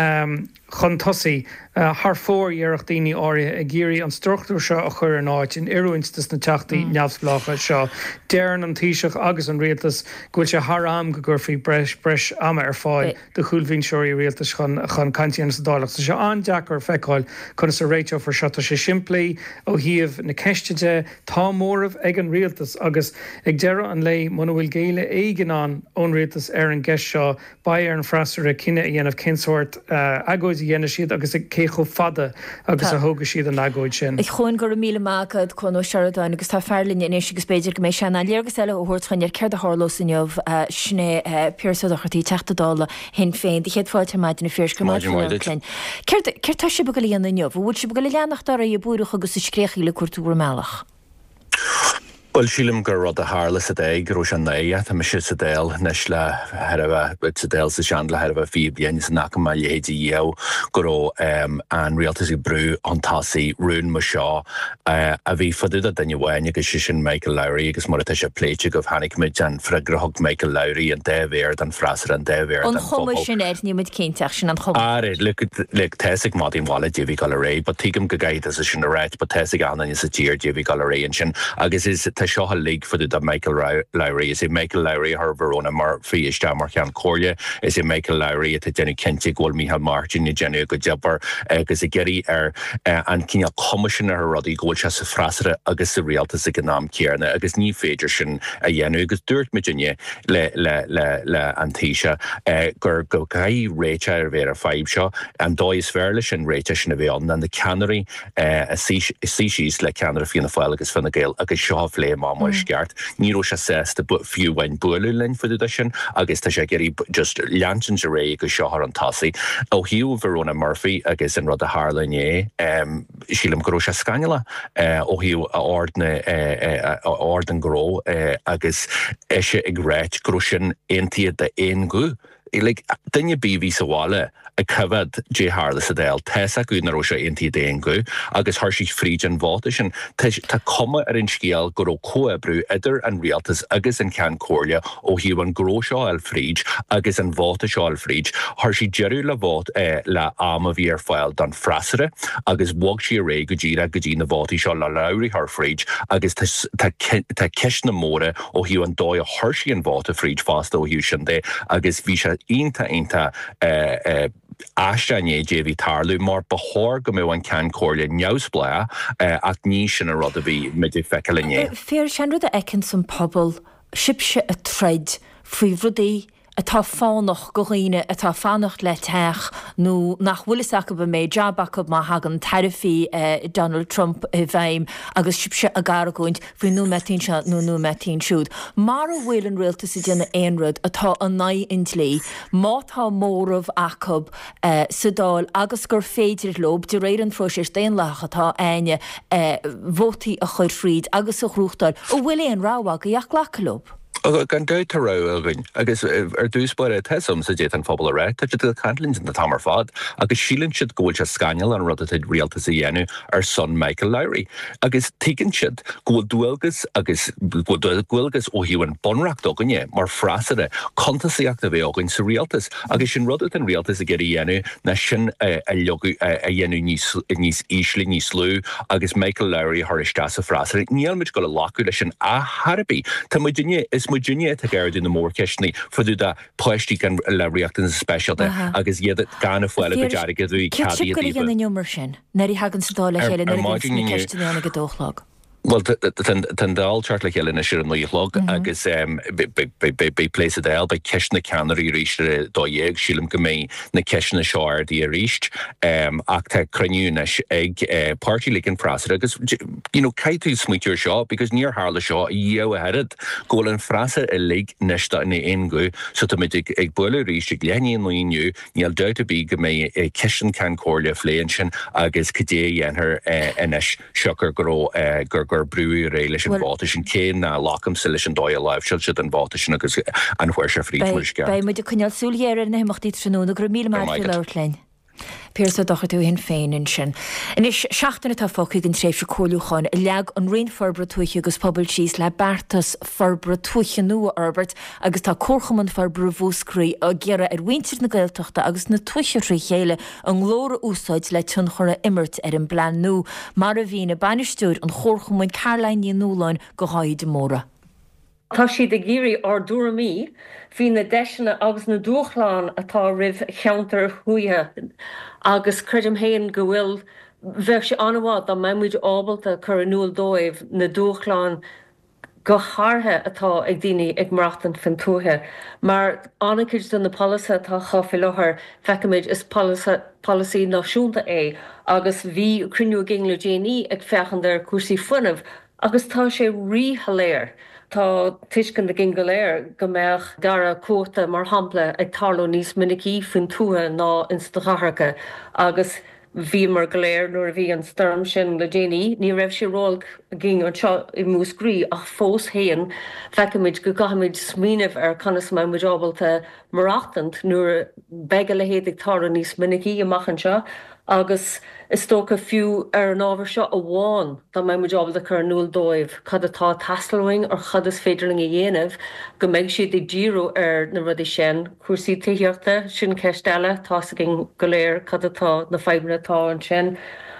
Speaker 7: chun tosaí Har fór dhearach daoine áirithe a géirí an struchtúr seo a chur an áit in iúintas na teachtaí neamhsplácha seo. Déan an tíiseach agus an rialtas gúil se Har am go gurfaí breis ama ar fáil de chúlhínseirí rialtas chun cantíana sa dálaach. Sa se an deachar feicáil chun sa réiteo for seo sé siimplaí ó híomh na ceistide tá mórmh ag an rialtas agus ag deire an lei muna bhfuil géile éigen an ón rialtas ar an gceist seo ba ar an freistere cinenne a dhéanamh cinsort agóid a dhéana siad agus cécho fada agus a thóga siad an agóid sin.
Speaker 1: Ich chuin gur míle mágad chun ó Searáin agus tá fearlinn inéis agus beidir go mééis sena léargus eile óhairt chuin ar ceir a háló inmh sné pearsúdachartí teachtadála hin féin, Dí chéad fáilte maidid na fés go máin. Ceir tá si go líana inmh, bhúil si go leanachtar a i búrach agus is scréchaí le cuatúr meach.
Speaker 8: Well, sílim gur rud a hála sa dé gur an néia tá si sa déal nes le sa déal sa sean le hebh fi blian san nach mai léhéidir dhéh go an rialtas I brú an tasaí rún mar seo a bhí fadú a daine bhhaine agus si sin Michael Lowry agus mar se pléite go bhanig mid an freigrthg Michael Lowry an déhhéir an frasar an déhhéir
Speaker 1: an chuma sin ní mid céinteach sin an chuma.
Speaker 8: Le teigh máí bhála déhí gal ré, ba tuigem go gaid a sin réit, ba teigh an is a tíir déhí gal ré an sin agus is seo a lig for the Michael Lowry is Michael Lowry her Verona mar fi is mar chean cóirle is Michael Lowry at Jenny Kenty ggóil Michael Martin i Jenny go jumper agus I geri an cinna commissioner rudí ggóil se sa frasare agus sa rialtas a gnám cearna agus ní féidir sin a dhéanú agus dúirt Virginia le antíise gur go gaí réite ar bhéar a feib seo an dóis fearle sin réite sin a bhí an the cannery a síís le cannery fianna fáil agus fanna géil agus seo flé má sceart, níró se sésta fiúhain buú lein fuidir sin, agus tá sé géirí just leantin de ré go seohar an tasaí. Ó hiú Verona Murphy agus an rud a Harlané, sílam goró se scanile, ó hiú a ordan gró agus eise ag réit goró sin intiad de éongu. Dunne bíhí sa bháile a cyfad J. Harlas a déil, tesa gúnar ó se inti déongu, agus harsí fríd an bháta sin, tá cuma ar an scéal go ó coebrú idir an rialtas agus an cean cóirle ó hiú an gró seo al fríd agus an bháta seo al fríd, harsí jeú le bhát le am a bhí ar fáil don frasare, agus bhag sí ré go dí na bhátaí seo le leirí th fríd, agus tá ceis na móra ó hiú an dóid a harsí an bháta fríd fásta ó hiú sin dé, agus bhí se Inta Ashtané J.V. Tarlu mar behor go mé an cean cóirle neusblá ach ní sin a rud a bhí meidir feicelinné.
Speaker 1: Fér sean rud a ecinn san pobl sibse a treid faoi rudaí atá fánach go riine atá fánach le teach nó nach bhuilasach go mé jobach go má hagan tarifií Donald Trump bhaim agus sibse a garagóint faoi nó metín se nó metín siúd. Mar a bhfuil an réalta sa déanna éonrad atá an naid intlí, mátá mórmh acob sadáil agus gur féidir lob de réir an froisiir déon lech atá aine bhótaí a chuir fríd agus a chrúchtáil ó bhfuil éon ráha go dheach lecha lob.
Speaker 8: Gan gaid tar railgain, agus dúspáir a tesom sa déit an fphobal a ré, tá siad canlins na tamar fad, agus sílann siad ggóil se scanal an rud a rialtas a dhéanú ar son Michael Lowry. Agus tuigeann siad ggóil dúilgus agus ghfuilgus ó hiú an bonreacht óganne mar frasada contasaíocht a bheith ógain sa rialtas, agus sin rud an rialtas a gcéir dhéanú na sin a dhéanú níos ísli níos slú, agus Michael Lowry thuiriste sa frasada, níl muid go le lacu lei sin a Harbí. Tá mu duine is mu duine a gairid na mór ceisnaí fuú a poisttí gan le reaachtain specialte agus iad gan foiile go dearige dú cadí
Speaker 1: a dhéanana sin, narí hagann sa dála chéile na ceistena go dóchlag.
Speaker 8: Well, tan dal chart le chéile na siar an nuílog agus be place a déil be ceisna ceanirí ríiste dóhéag sílam go mé na ceisna seáir dí a ríist ach tá cruniúnes ag party lig an frasad agus caiitú smuitiúr seo because níor hála seo dhéo a head ggóil an frasad a lig neista in éongu so tá mid ag buile ríiste ag leanaíon nuíniu níl deuta bí go mé ceisna can cóirle fléan sin agus cadé dhéanaar inis seochar gur brúí ré leis an bháta sin céin na lacham sa leis an dóil leibh siad an bháta sin agus an chuir se frí muisce.
Speaker 1: Bei muidir chuneal súlhéir na himachtaí tróna gur mí mar leirlein. Pierce docha tú hin féin in sin. In is seachtainna tá focaigh an tréifse cóúcháin leag an rion forbre tuiche agus pobl síos le bertas forbre tuiche nua Albert agus tá cóchaman forbre bhúscraí a ggéire ar wintir na gailteachta agus na tuiche trí chéile an glóra úsáid le tun chora immert ar an blan nó mar a bhína banistúr an chórchamáin Caroline Núláin go háid de móra.
Speaker 9: Tá siad a géirí ar dúra mí, hí na deisina agus na dúchláán atá rih cheantar thuithe agus creidim héan go bhfuil bheith sé anhád a memuid ábalta chur an núil dóibh na dúchláán go háirthe atá ag daoine ag marachtan fan túthe. Mar annachcuid don na polasa tá chafi lethir feicimiid is policy náisiúnta é agus bhí cruniú ging le déanaí ag fechan ar cuasaí fuinmh agus tá sé ríhaléir. Tá tuiscin de gin go léir go méach dara cuata mar hampla ag tarlú níos minicí fin túthe ná in stacharacha agus bhí mar go léir nuair a bhí an storm sin le déanaí, ní raibh sé ról gin an seo i múscrí ach fós héan feicimiid go gahamid smíanamh ar canas mai muidábalta marachtant nuair beige le héad ag tarlú níos minicí amachchan seo agus is tócha fiú ar an ábhar seo a bháin dá mé muidábal a chur núil dóibh cad atá tastalhaing ar chad is féidirling a dhéanamh go mbeidh siad ag díú ar na rudí sin cuasaí tuíochta sin ceisteile tá gin go léir cad atá na feimre atá an sin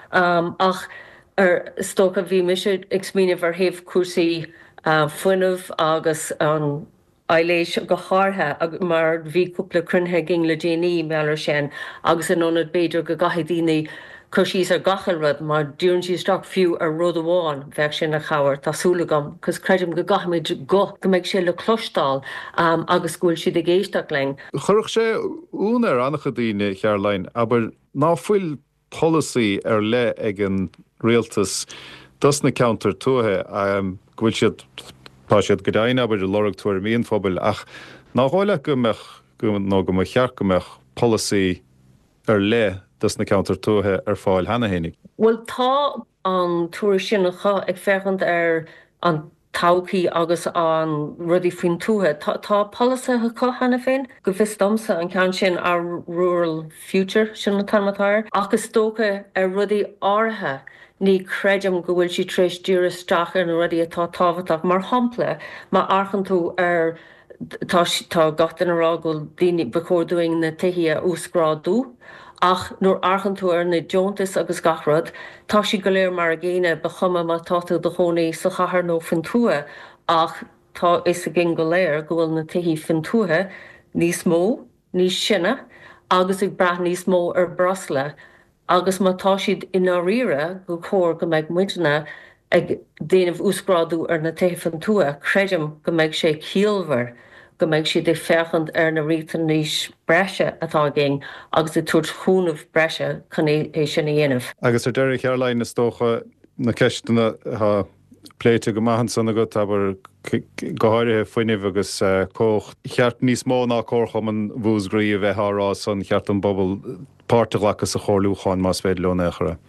Speaker 9: ach ar is tócha bhí miise ag smíanamh ar thaobh cuasaí fuinmh agus an Eiléis go háirthe mar bhí cúpla crunthe ging le déanaí meallar sin agus an ónad beidir go gaithí daoine chur síos ar gachalrad mar dúrann sí straach fiú ar rud amháin bheith sin na chaabhar tásúlagam cos creidim go gaithimiid go mbeidh sé le clostáil agus gúil siad a géisteach lein.
Speaker 10: Chorach sé únar annacha daoine Caroline, aber ná fuil policy ar le ag an rialtas dus na counter túthe gohfuil siad tá siad go daine aber de lorug tuair míon fphobal ach náháile go chear gomeach policy le dus na counter túthe fáil hena hénig.
Speaker 9: Well tá an túair sinnacha ag fechant an tauki agus an rudi fin túthe. Tá policy ha hana féin go fistomsa an can sin a rural future sin na tanmatáir. Agus tócha rudi áthe ní creidem go bhfuil si tréis dúra straach ar na rudi atá táhaach mar hampla má archan tú tá gatain ará go daoine becódúing na tuithí úscrádú. Ach nuair archan tú ar na Joontas agus gachrad, tá si go léir mar a ggéine be chuma má táta do chonaí sa chahar nó fin túthe, ach tá is a gin go léir go bhfuil na tuithí fin túthe níos mó, níos sinne, agus ag brath níos mó ar brasla, agus má tá siad ina rire go chóir go méid muidena ag déanamh úscrádú ar na tuithí fin túthe, creidem go méid sé cíalmhar, go méid si de fechant ar na rítan níos breise atá géin, agus i tuairt chúnamh breise chun é sin dhéanamh.
Speaker 10: Agus ar deir chearlainn is tócha na ceistena pléite go maihan sanna go aber goáirithe foiineh agus cóch cheart níos mó ná cócham an bhúsgraí a bheith rá san cheart an bobbal páirteachchas a chorlúcháin más féad leonachra.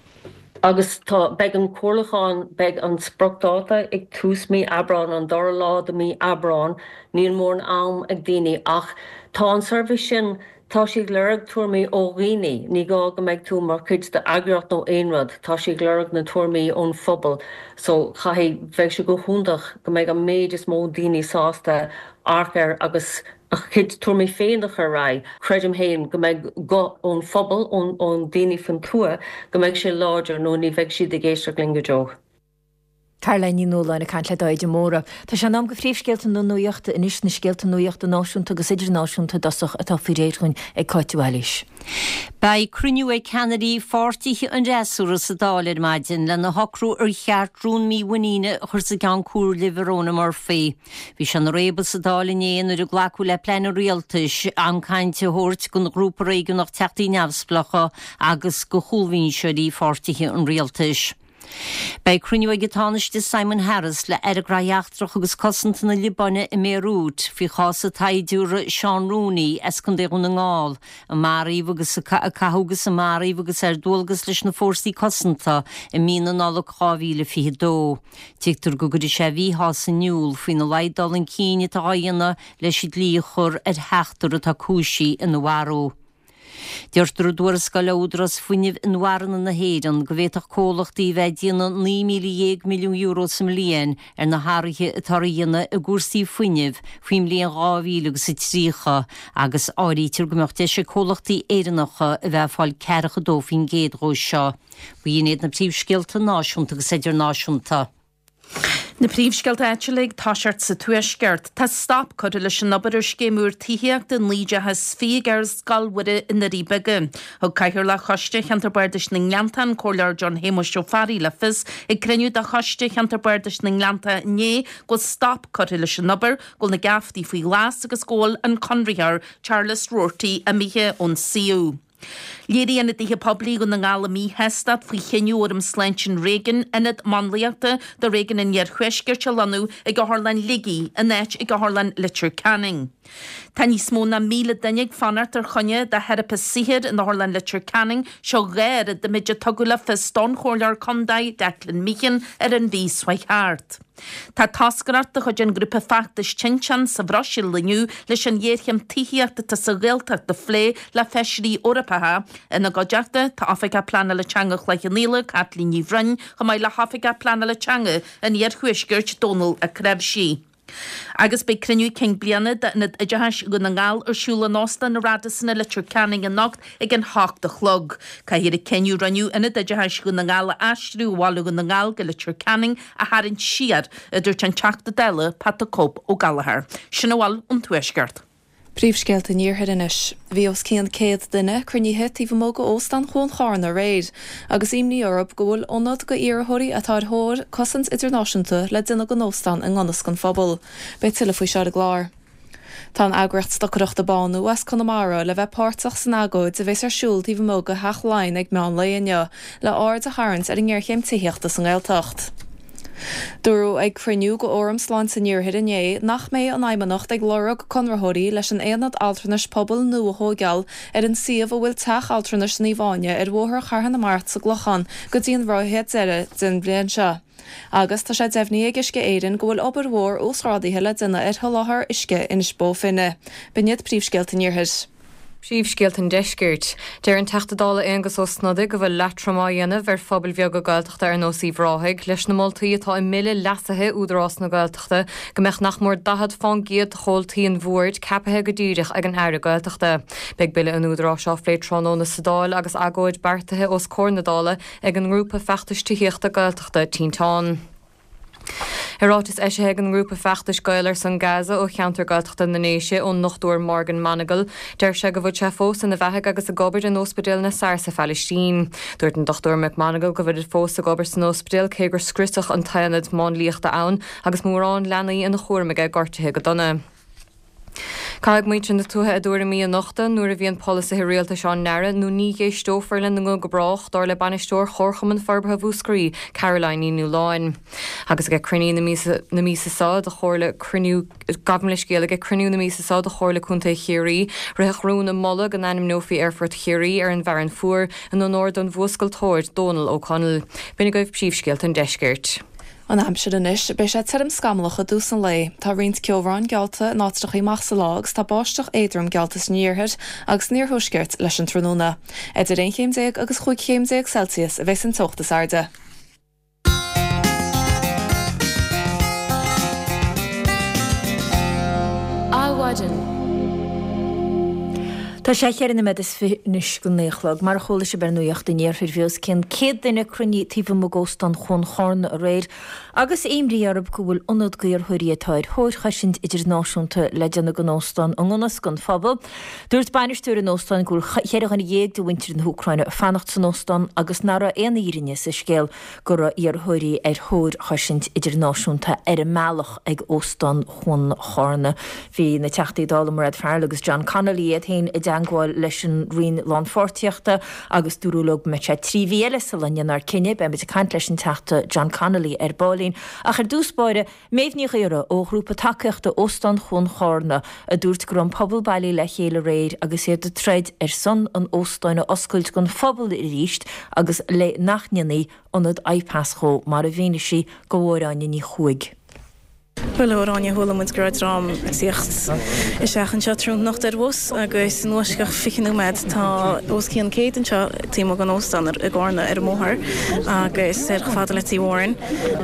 Speaker 9: Agus tá beag an cóirlacháin beag an sproctáta ag tús mí abrán an dora lá de mí abrán, níl mór an am ag daoine ach tá an service sin tá si glerag tuairmí ó riine, ní gá go méid tú mar chuid de agracht nó éonrad, tá si glerag na tuairmí ón phobal, so chaithí bheith se go húndach go méid an méid is mó daoine sásta arcar agus a chud tuairmí féindach ar rá, creidem héin go méid go ón phobal ón daoine fan túa, go méid sé láidir nó ní bheith siad de géisteach linge joch.
Speaker 1: Caroline ní nóla na caiint le dáide móra. Tá se ná go phríomhscéalta nó nuochta inis na scéalta nuochta náisiúnta agus idir náisiúnta dasach atá fi réirchuin ag cáitiúis.
Speaker 2: Bei cruniú é Kennedy fórtiche an réasúra sa dálir maidin le na hocrú ar cheart rún mí waníine chur sa gan cúr le Verona mar fé. Bhí se an réba sa dálinéan ar a ghlacu le plein rialtais an cainte hort gon grúpa réigen nach teachtaí neamsplacha agus go chúlhín seí fórtiche an rialtais. Bei cruniú ag getáiste Simon Harris le graíachtrach agus cosanta na Libane i mérút fi chása taidúra Sean Rooney escon déún na ngáil a maríomh agus a cathúgus a maríomh agus dúlgus leis na fórsaí cosanta i mína nála 2022. Tíictar go gurí sé bhíá san niúil faoin na leiddal an cíine tá dhéana leis siad líochur heachtar atá cúisí in na Waró. Deirtar dúras go leúdras funineh inharanna na héan go bhéach cólachtaí bheith díana 9 milliún euro sem líon ar na háirithe atáíanana a gúsaí funineh faoim líon 2000 agus trícha agus áítir gomecht sé cólachtaí éannacha a bheith fáil ceiricha dófin géadró seo. Bhíon na príomhscéalta náisiúnta agus idir náisiúnta.
Speaker 3: Na príomhscéalta éitilig táseart sa tuaisceart tá stop chuir leis an nabar céimúr tííocht den líide has fiar scalhuiide in na ríbeige. Thug caiithir le choiste cheantarbeirdes na Ngleantan cólear John Hamish Farí le fis ag cruniú de choiste cheantarbeirdes na Ngleanta né go stop chuir leis an nabar go na gaftaí faoi glas agus scóil an conriar Charles Rorty a mithe ón CU. Léirí anna dtíthe poblí go na ngála mí hestad faoi chéniúm sleintsin Reagan inad manlaíachta do Reagan in nearchuisgur se lanú ag go Harlan Liggy a net ag go Harlan Litcher Canning. Tá níos mó na 1000 daine fanart ar chunne de Herpa sihir in Harlan Litcher Canning seo réir de midide tugula fis don chólear condaid Declan Meechan ar an bhí Swaithart. Tá tascarart a chud an grúpa factas tinchan sa bhrosil leniu leis an dhéircham tííachta tá sa réalteach de phlé le feisirí orapatha ina godeachta tá Africa plana le teangach le Níla Kathleen Yvrin go mai le Africa plana le teanga in dhéarchuisgurt Donald a Krebsí. Agus be cruniú cin bliana de inad idehais go na ngáil arsúla násta na Radisson le Litcher Canning an nacht ag an hácht de chlog. Ca hir a ceniu raniu inad idehais go na ngála astrú bhála go na ngáil go Litcher Canning a harin siad a dúirt an teachta deile Pata Cope ó Gallagher. Sinna bháil an tuaisceart.
Speaker 4: Príomhscéalta níortha inis. Bhí os cían céad duine cruníthe tíomh mó go óstan chun chána réid, agus imní Eorop go bhfuil ionad go iarthirí atá thóir cosint idirnáisiúnta le duine go nóstan an gconas gan phobal, be tuile faoi seo a glár. Tá an agracht stocareachta banú as Connemara le bheith páirteach san agóid a bheits ar siúl tíomh mó go heachláin ag meán léonne le áard a tharint ar an gghearchéim tííochta san ggéilteacht. Dúrú ag cruniú go orm sláán san níorthaid inné nach mé an aimimenocht ag lorug conrathirí leis an éanaad altranas pobl nu a thógeal ar an siomh a bhfuil teach altranas ní bháine ar bhthir charthan na mát sa glochan go dtíon ráithe deire den blian seo. Agus tá sé defhníí ag isce éireann go bhfuil obair mhór úsrádaithe le duine ar tholáthar isce in spó finne. Biniad príomhscéalta níorthaid.
Speaker 5: Príomhscéalt an deisgirt. Deir an teachtadála agus ó snodda go bhfuil letramáhéanana bhar fphobal bheag go gailteachta ar nóí bhráthig leis na moltaí atá i mille lasathe údarrás na gailteachta go meach nach mór dahad fágiad chomhltaí an bhuairt capathe go dúireach ag an air gailteachta. Beag bille an údarrás seo fléid tránó na sadáil agus agóid bertathe os córnadála ag an grúpa feachtaistíochta gailteachta tíntáin. Irátas eisithe an grúpa feachtas goilir san Gaza ó cheantar gailteachta na néise ón nachtúir Morgan Managal, deir se go bhfuil se fós in na bheithe agus a gobar an ospidéal na Sar sa Palestín. Dúirt an dochtúir McManagal go bhfuil fós a gobar san ospidéal cé gur scrisach an taanad máinlíochta ann agus mórrán leanaí ina chóirrmaige gortathe go donna. Caig muid sin na tuthe a dúra mí nachta nuair a bhíon policy réalta seán nera nó ní gééis tófarlin na go brach dar le banisteúir chorchaman farbatha bhúscrí Caroline New Line. Agus go cruní na mísasá a chóirla cruniú gabhan leis céala go cruniú na mísasá a chóirla chunta chéirí, rithhrún na molla an anim nófií airfurt chéirí ar an bhean fuair an nó nóir don bhuascailtóir Donal O'Connell. Bina goibh príomhscéalt an deisgirt.
Speaker 4: An amsir inis, bei sé tem scamlacha dús an lei, Tá rint ceolhrán gealta nátrachaí machsa lágus tá báisteach éadrom gealtas níorthaid agus níorthúsgeirt leis an tróna. Idir 1 agus 5 Celsius a bheits an tochtas airde.
Speaker 1: Áhaidan. Tá sé chear na med is finis go néchlog, mar chola sé bernuíocht in níorfir bhíos cén céad duine crunní tífa mo góstan chun chorn a réir, agus éimrí arab go bhfuil onad goir thuirítáid thóir chaisint idir náisiúnta le deanna go nóstan an gnas gon fabal. Dúirt bainisteúr an nóstan gúil cheirichan dhéag de winter na Húcraine a fannacht san nóstan agus nara éana írinne sa scéal gur ar thuirí ar thóir chaisint idir náisiúnta ar a mealach ag óstan chun chorna. Bhí na teachtaí dála mar fearlagus John Connolly a thain angháil leis an rion lánfortiíochta agus dúrúlog me sé tríhéile sa lenne ar cinenne be mit a cant leis an teachta John Connolly ar Bálín ach ar dúspáide méhníoch éire ó grúpa takeachta óstan chun chorna a dúirt gur an pobl bailí le chéile réir agus sé de treid ar son an óstáinna oscailt gon phobal i ríist agus le nachneanaí onad iPasscho mar a bhíine si go bhráine ní chuig.
Speaker 11: Bhfuilráine thulamid gráid rám siocht is seachan seatrún nach ar bhs agus nuascach fichinúméid tá oscíon céad an seo tí an óstan ar gána ar móthir agus ar fáda le tíhhain.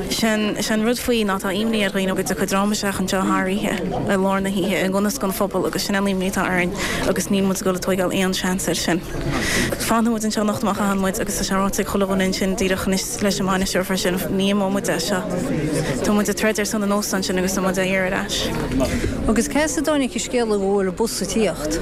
Speaker 11: Sin rud faoí ná tá imní ar réon agus a chudráma seachan seo háiríthe a lána híthe an gnas gon fphobal agus sin límní tá airn agus ní mu go le toigáil éon seansir sin. Fanmuid an seo nachtach anmuid agus a seráte chohhain sin díirechan leis sem máine seúfar sin ní mómuid seo. Tá mu a treidir san an óstan sin agus sama ar eis.
Speaker 12: Agus cé a dánig scéala bhil a busatíocht?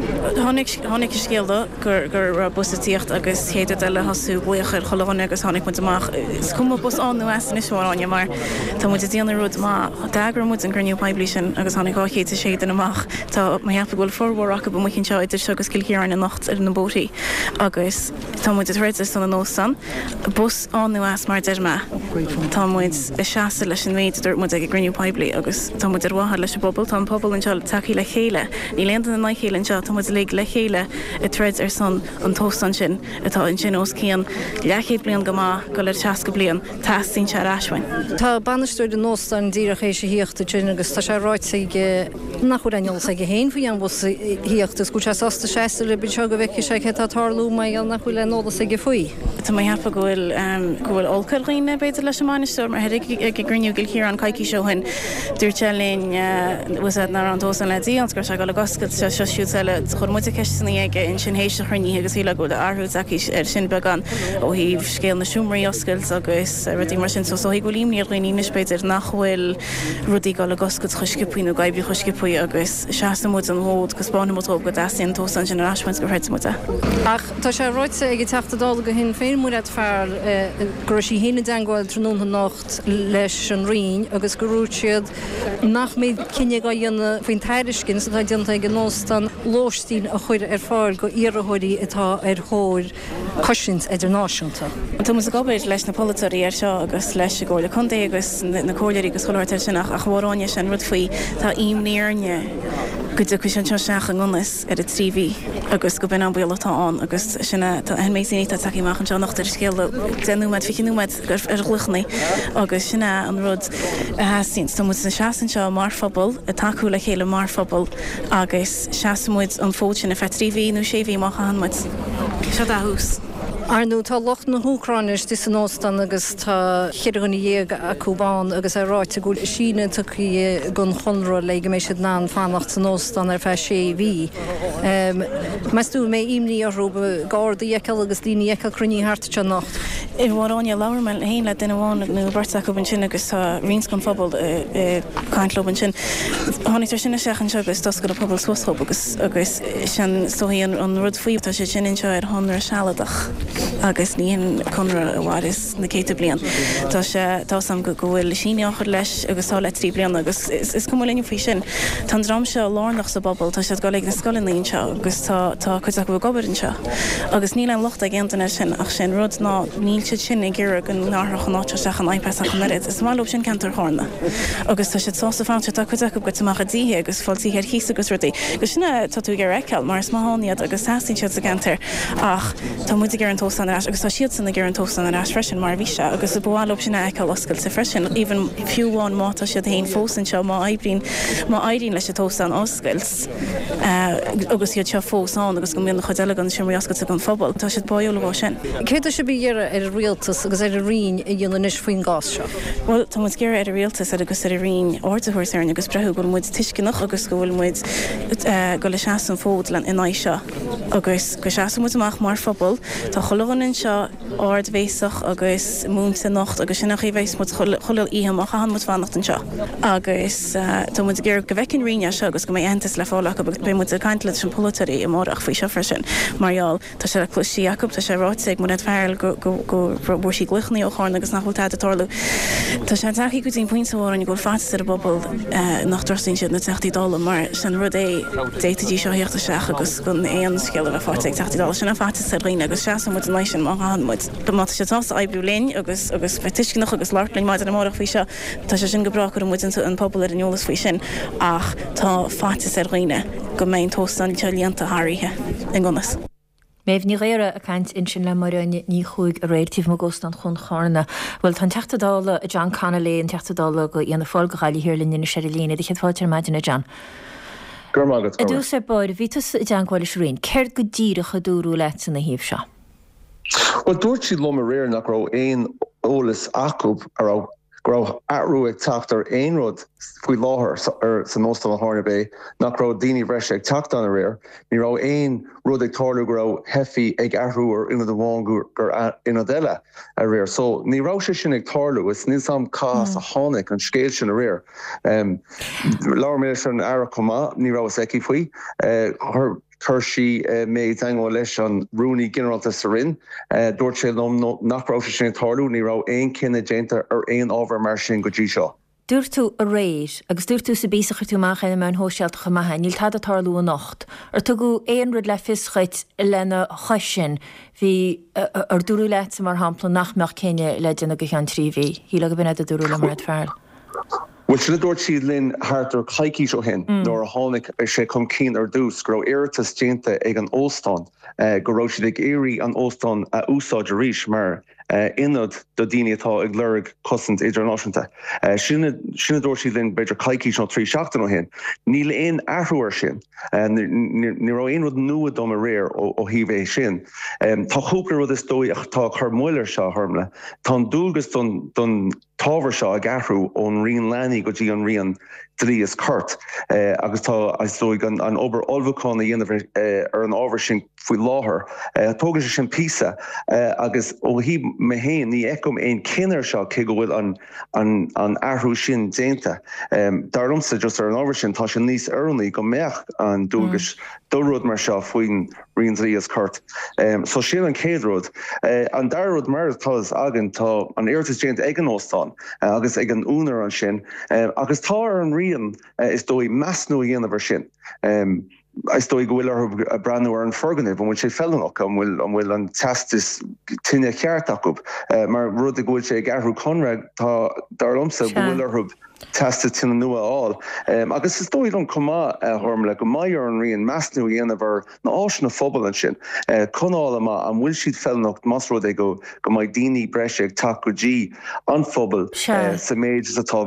Speaker 11: Tháinig scéalda gur busatíocht agus chéad eile hasú buochar choláin agus tháinig mu amach cuma bus anú as is bháine mar tá mu déanana rud má dagur mu an grniú peblií sin agus tháinig gáchéad a séad amach tá heappa bhfuil forhach a mucinn seo idir segus cilcéarna nacht ar na bótaí agus tá muid réidir san an nósan bus anú as mar deirme tá muid i seaasa leis an méid dúirt mu ag grniú peblií agus tá muid ar wathe leis bobbal tá pobl an seo takeí le chéile ní leanta na chéilen seo tá muid le chéile i treid ar san an tóstan sin atá an sin os cían lechéad blion go má go le teasca blion tasín se rashain.
Speaker 12: Tá banisteúir den nóstan díach éis híochtta sin agus tá sé ráid nach chud aol sa go héin faoí an bus híochttas go asta 6 le bin seo go bheice sé che tálú mai an nach chuil le nóda sa go faoi.
Speaker 11: Tá mai heappa gohfuil olcailghine beidir leis máineúir mar ag grniú gil hir an caiici seohain dúirtelín was ná an dósan le díans gur se go le gascad se siúile chun muide ceistena aige in sin hééis chuní agus híle go arthú ar sin began ó híh scéal na siúmarí oscailt agus rudí mar sin so hí go líimní roiíine beidir nachhfuil rudí go le gascad chuiscipuoin ó gaibí chuiscipuí agus seaasta mu an hód go spána motó go daíon tósan sin rasmains go réitmuta.
Speaker 12: Ach tá sé roiite ag teachtadála go hin féin muad fear gur sí héna dangáil tróna nacht leis an rion agus goúte siad nach méid cinenne go dhéanana faoin teiriscin sa dionanta ag nóstan lóstín a chuir fáil go iarthóirí atá thóir cosint idirnáisiúnta.
Speaker 11: Tá mu gobeid leis na politarí seo agus leis ggóla chundé agus na cóirí agus choirtar sinach a chháráine sin rud faoi tá imnéarne go du sin seach an gnas ar a tríhí agus go bin an buolatáán agus sinna an méí takeíach an seo nach scéal denúid ficinúid gur ar gluchnaí agus sinna an rud hasín Tá mu na seaan seo marfabal a takeú le chéile marfabal agus seamuid an fót sin a fe tríhí nó séhí má chamuid se a hús.
Speaker 12: Arnú tá locht na húcránis tí san nóstan agus tá chiirganna dhéag a Cúbán agus a ráite gúil síne tuí gon chunra le go mééis siad ná fannacht san nóstan ar fe sé bhí. Meú mé imní arúba gáda dhéceil agus daoine dhéceil cruní hartta te nacht.
Speaker 11: I bhráine leir me hé le duine bháin nó barta go sin agus tá rins gon fphobal caiintlóban sin. Tháinig sinna sechan se agus tas go a pobl suasthób agus sin soíon an rud faoítá sé sin seo ar honra sealadach. agus níon chunra bhharis na céta blian. Tá sé tá sam go bhfuil síine áchar leis agus tá le trí blian agus is cum leon fao sin. Tá rám se lánach sa bobbal tá sé go le na scoilíonn seo agus tá chuach go gobarin seo. Agus ní an lochta gceantainna sin ach sin rud ná níl si sin ag ggéire an náthach an áte seach an iPad merid. Is máú sin cantar hána. Agus tá sé sása fáte tá chuach go goach a ddíthe agus fáiltí ar hí agus rudaí. Gus sinna tá tú gur eiceil mar is máíad agus tasín siad a gantar ach tá mu gur an tósan agus tá siad sanna gur an tósan an as freisin mar bhíse agus a bháil op sinna eiceil oscail sa freisin even fiúháin mátá siad haon fósan seo má éirín leis a tósan oscailt agus siad seo fósán agus go mbeanna chuidegan sin oscail an fphobal tá siad bailú bh sin.
Speaker 12: Céidir se bíar ar a rialtas agus ar a rion i dionis faoin gás seo.
Speaker 11: Well tá mu gur ar a rialtas agus ar a rion ortahuiirn agus brethú go muid tuiscinnach agus go bhfuil muid go le seaan fód le in seo agus go seaan muid amach mar fphobal tá cholagan seo áard bhéach agus múnta nacht agus sinach í bhééis mu choil íhamach a mu fannacht an seo. Agus tá mu gur go bhecinn riine se agus go mé antas le fála go be mu a caiintla an politarí i mórach faoi seo freisin. Marall tá se le clusí Jacob tá sé ráiteigh mu fearil go bú sí gluchnaí ó cháin agus nachholtá atáú. Tá sé taí go tín pointháin go fáte a bobbal nach drosín siad na teachtaí dála mar sin rud é déitadí seo heochtta seach agus gon éon scéile a fáteigh teachtaí dála sinna fáte sa riine agus se mu lei sin má muid. Go má sé tá ebrú léin agus fetiscinach agus láirlainn maid an mórach fao seo tá sé sin gobrach go muid an pobl ar an jólas fao sin ach tá fáte sa riine go mbeon tóstan teíanta háirithe in gnas.
Speaker 1: Méh ní réire a caiint in sin le marine ní chuig a réirtíh mo gostan chun chána. Bhfuil tá teachtadála a John Connolly an teachtadála go íana fáilgaáilí hirlinn na Sherlína d fáilte maidine John. A dú sé báid vítas a deanghil rion, ceir go ddíirecha dúrú leit san na híomh seo.
Speaker 13: Well, dúirt siad lom a réir nach rá éon ólas acúb ará grá atrú ag teachtar éon rud faoi láthair ar san nóstal an Hána Bay nach rá daoine bhreise ag teacht an a réir, ní rá éon rud ag tarlú go rá hefií ag ahrú ar ina bháin gur ina deile a réir. So ní rá sé sin ag tarlú, is níos sam cás a tháinig an scéil sin a réir. Leir mé sin ara comá, ní rá eici faoi, Thursí méid angá leis an rúnaí generalta sa rinn, dúirt sé nachrá sin ag tarlú, ní rá éon cinenne déanta ar éon ábhar mar sin go dtí seo.
Speaker 1: Dúir tú a réir, agus dúir tú sa bísachar tú mácha in an hósealt chamaha, níl tá a tarlú a nacht. Ar tu go éon rud le fischaid lena choisin hí ar dúrú leit mar hampla nachmeach céine le dena go chean tríhí, hí le go bine a dúrú le mar fearil.
Speaker 13: Well, sinna dúirt siad linn hartar caiicí seo hin, nóair a tháinig sé chum cín ar dús, go raibh iiritas déanta ag an óstán, go raibh siad ag éirí an óstán a úsáid a rís mar inad do daoine atá ag leirg cosint idirnáisiúnta. Sinna dúirt siad linn beidir caiicí seo trí seachtain ó hin. Níl éon ahrúir sin, ní rá éon rud nua dom a réir ó híomh sin. Tá chúpla rud is dói ach tá chur muilir seo thormla. Tá dúlgus don tábhar seo ag ahrú ón rion leanaí go dtí an rion dríos curt agus tá dóigh an obair olbhacána dhéanamh ar an ábhar sin faoi láthair tógadh sin písa agus ó hí me héin ní eicem éon cinear seo cé go bhfuil an airthú sin déanta darlumsa just ar an ábhar sin tá sin níos airnaí go meach an dúgus dóród mar seo faoin rion dríos curt so sin an céadród an daród mar tá agan tá an airtas déanta ag an óstáin agus ag an únar an sin agus tá ar an rion is dói measnú dhéanamh sin Is dói go bhfuil a brandú ar an ferganibh bhfuil sé fellach an bhfuil an testis tinine cheart acu mar rud a gúil sé garthú conrad tá darlumsa bhfuil arthb testa tinna nua áil agus is dói an comá thum le go maiar an rion measnú dhéanamh ar na áisina phobal an sin conála an bhfuil siad fellnacht mas rud é go mbeidh daoine breise ag takeí an phobal sa méid atá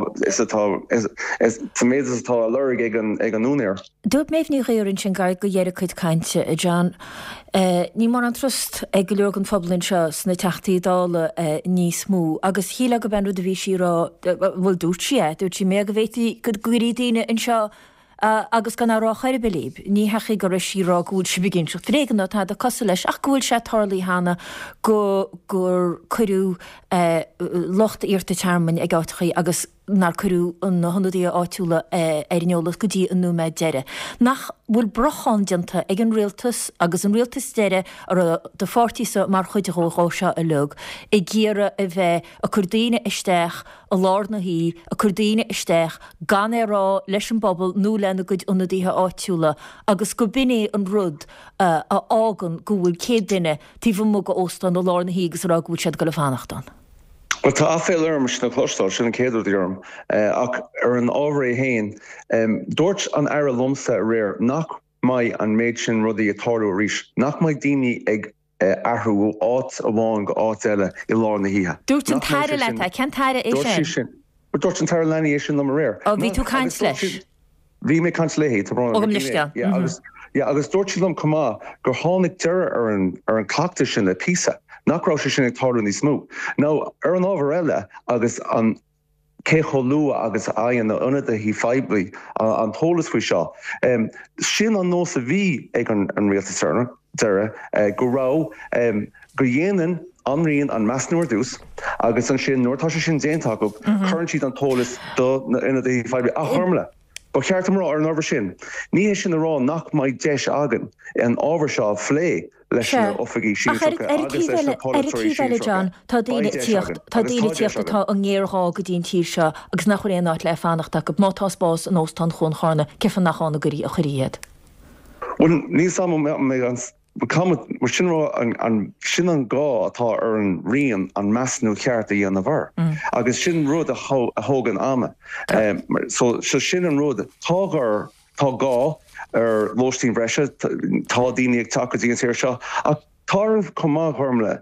Speaker 13: a lurig ag an únéir.
Speaker 1: Dúirt méh ní réúrinn sin gaid go dhéidir chuid caiinte a John. Ní mar an trust ag go leor an phoblin seo na teachtaí dála níos mú, agus híle go benú a bhí si rá bhfuil dúirt si mé go bhhéití go gurí daine in seo agus gan árá chuir belíb. Ní hecha go sí rá gúil si beginn se frégan ná tá a cos leis ach gúil se tarlaí hána gur chuirú locht irta tearman ag átachaí agus nar chuú an honnaí áitiúla neolalas go dtí an núme deire. Nach bhfuil brochán dianta ag an rialtas agus an rialtas deire ar de fortísa mar chuideóá se a lug. I ggéire a bheith a chudaine isteach a lána hí a chudaine isteach gan rá leis an bobbal nó lena go ionadíthe áitiúla agus go binné an rud a ágan go bhfuil cé duine tíh mu go óstan ó lána hí agus rá gúil sead go le fánachtan.
Speaker 13: Well tá aféil orm sin na chlostal sin an céadú orm ach ar an ábhar héin dúirt an air lomsa réir nach mai an méid sin rudaí atáú ríis nach mai daoine ag airthú áit a bháin go áit eile i lána híthe.
Speaker 1: Dúirt an taire le cean taire é sin.
Speaker 13: Dúirt an taire lena é sin na réir.
Speaker 1: Ó bhí tú caiint leis.
Speaker 13: Bhí mé caiint léhé agus dúirt si lom cumá gur tháinig deire ar an clachta sin le písa. Nachrá sé sin ag tarú ní smú. Ná ar an ábhar eile agus an cécho lua agus aon na ionada hí feibli an tólas faoi seo. Sin an nó a bhí ag an rialtas deire go rá go dhéanaan anríon an measnúir dús agus an sin nuairtá sé sin déantá go chuann siad an tólas do na ionada hí feibli a thumla. Ba cheartmrá ar an ábhar sin. Ní é sin ará nach maid deis agan an ábhar seo phlé leis offaí sin
Speaker 1: John tá daine tíocht atá an ggéará go dtíon tíir seo agus nach chuir éonát le fannachta go mátáspás an óstan chun chána cefan nachána gurí a choíiad.
Speaker 13: Well ní sam mé an mar sin an gá atá ar an rion an measnú cheartta í an bhar agus sin rud a thógan ama so sin an rud tá gá ar lóistín breise tá daine ag take dtíon tíir seo a tarmh comá thumla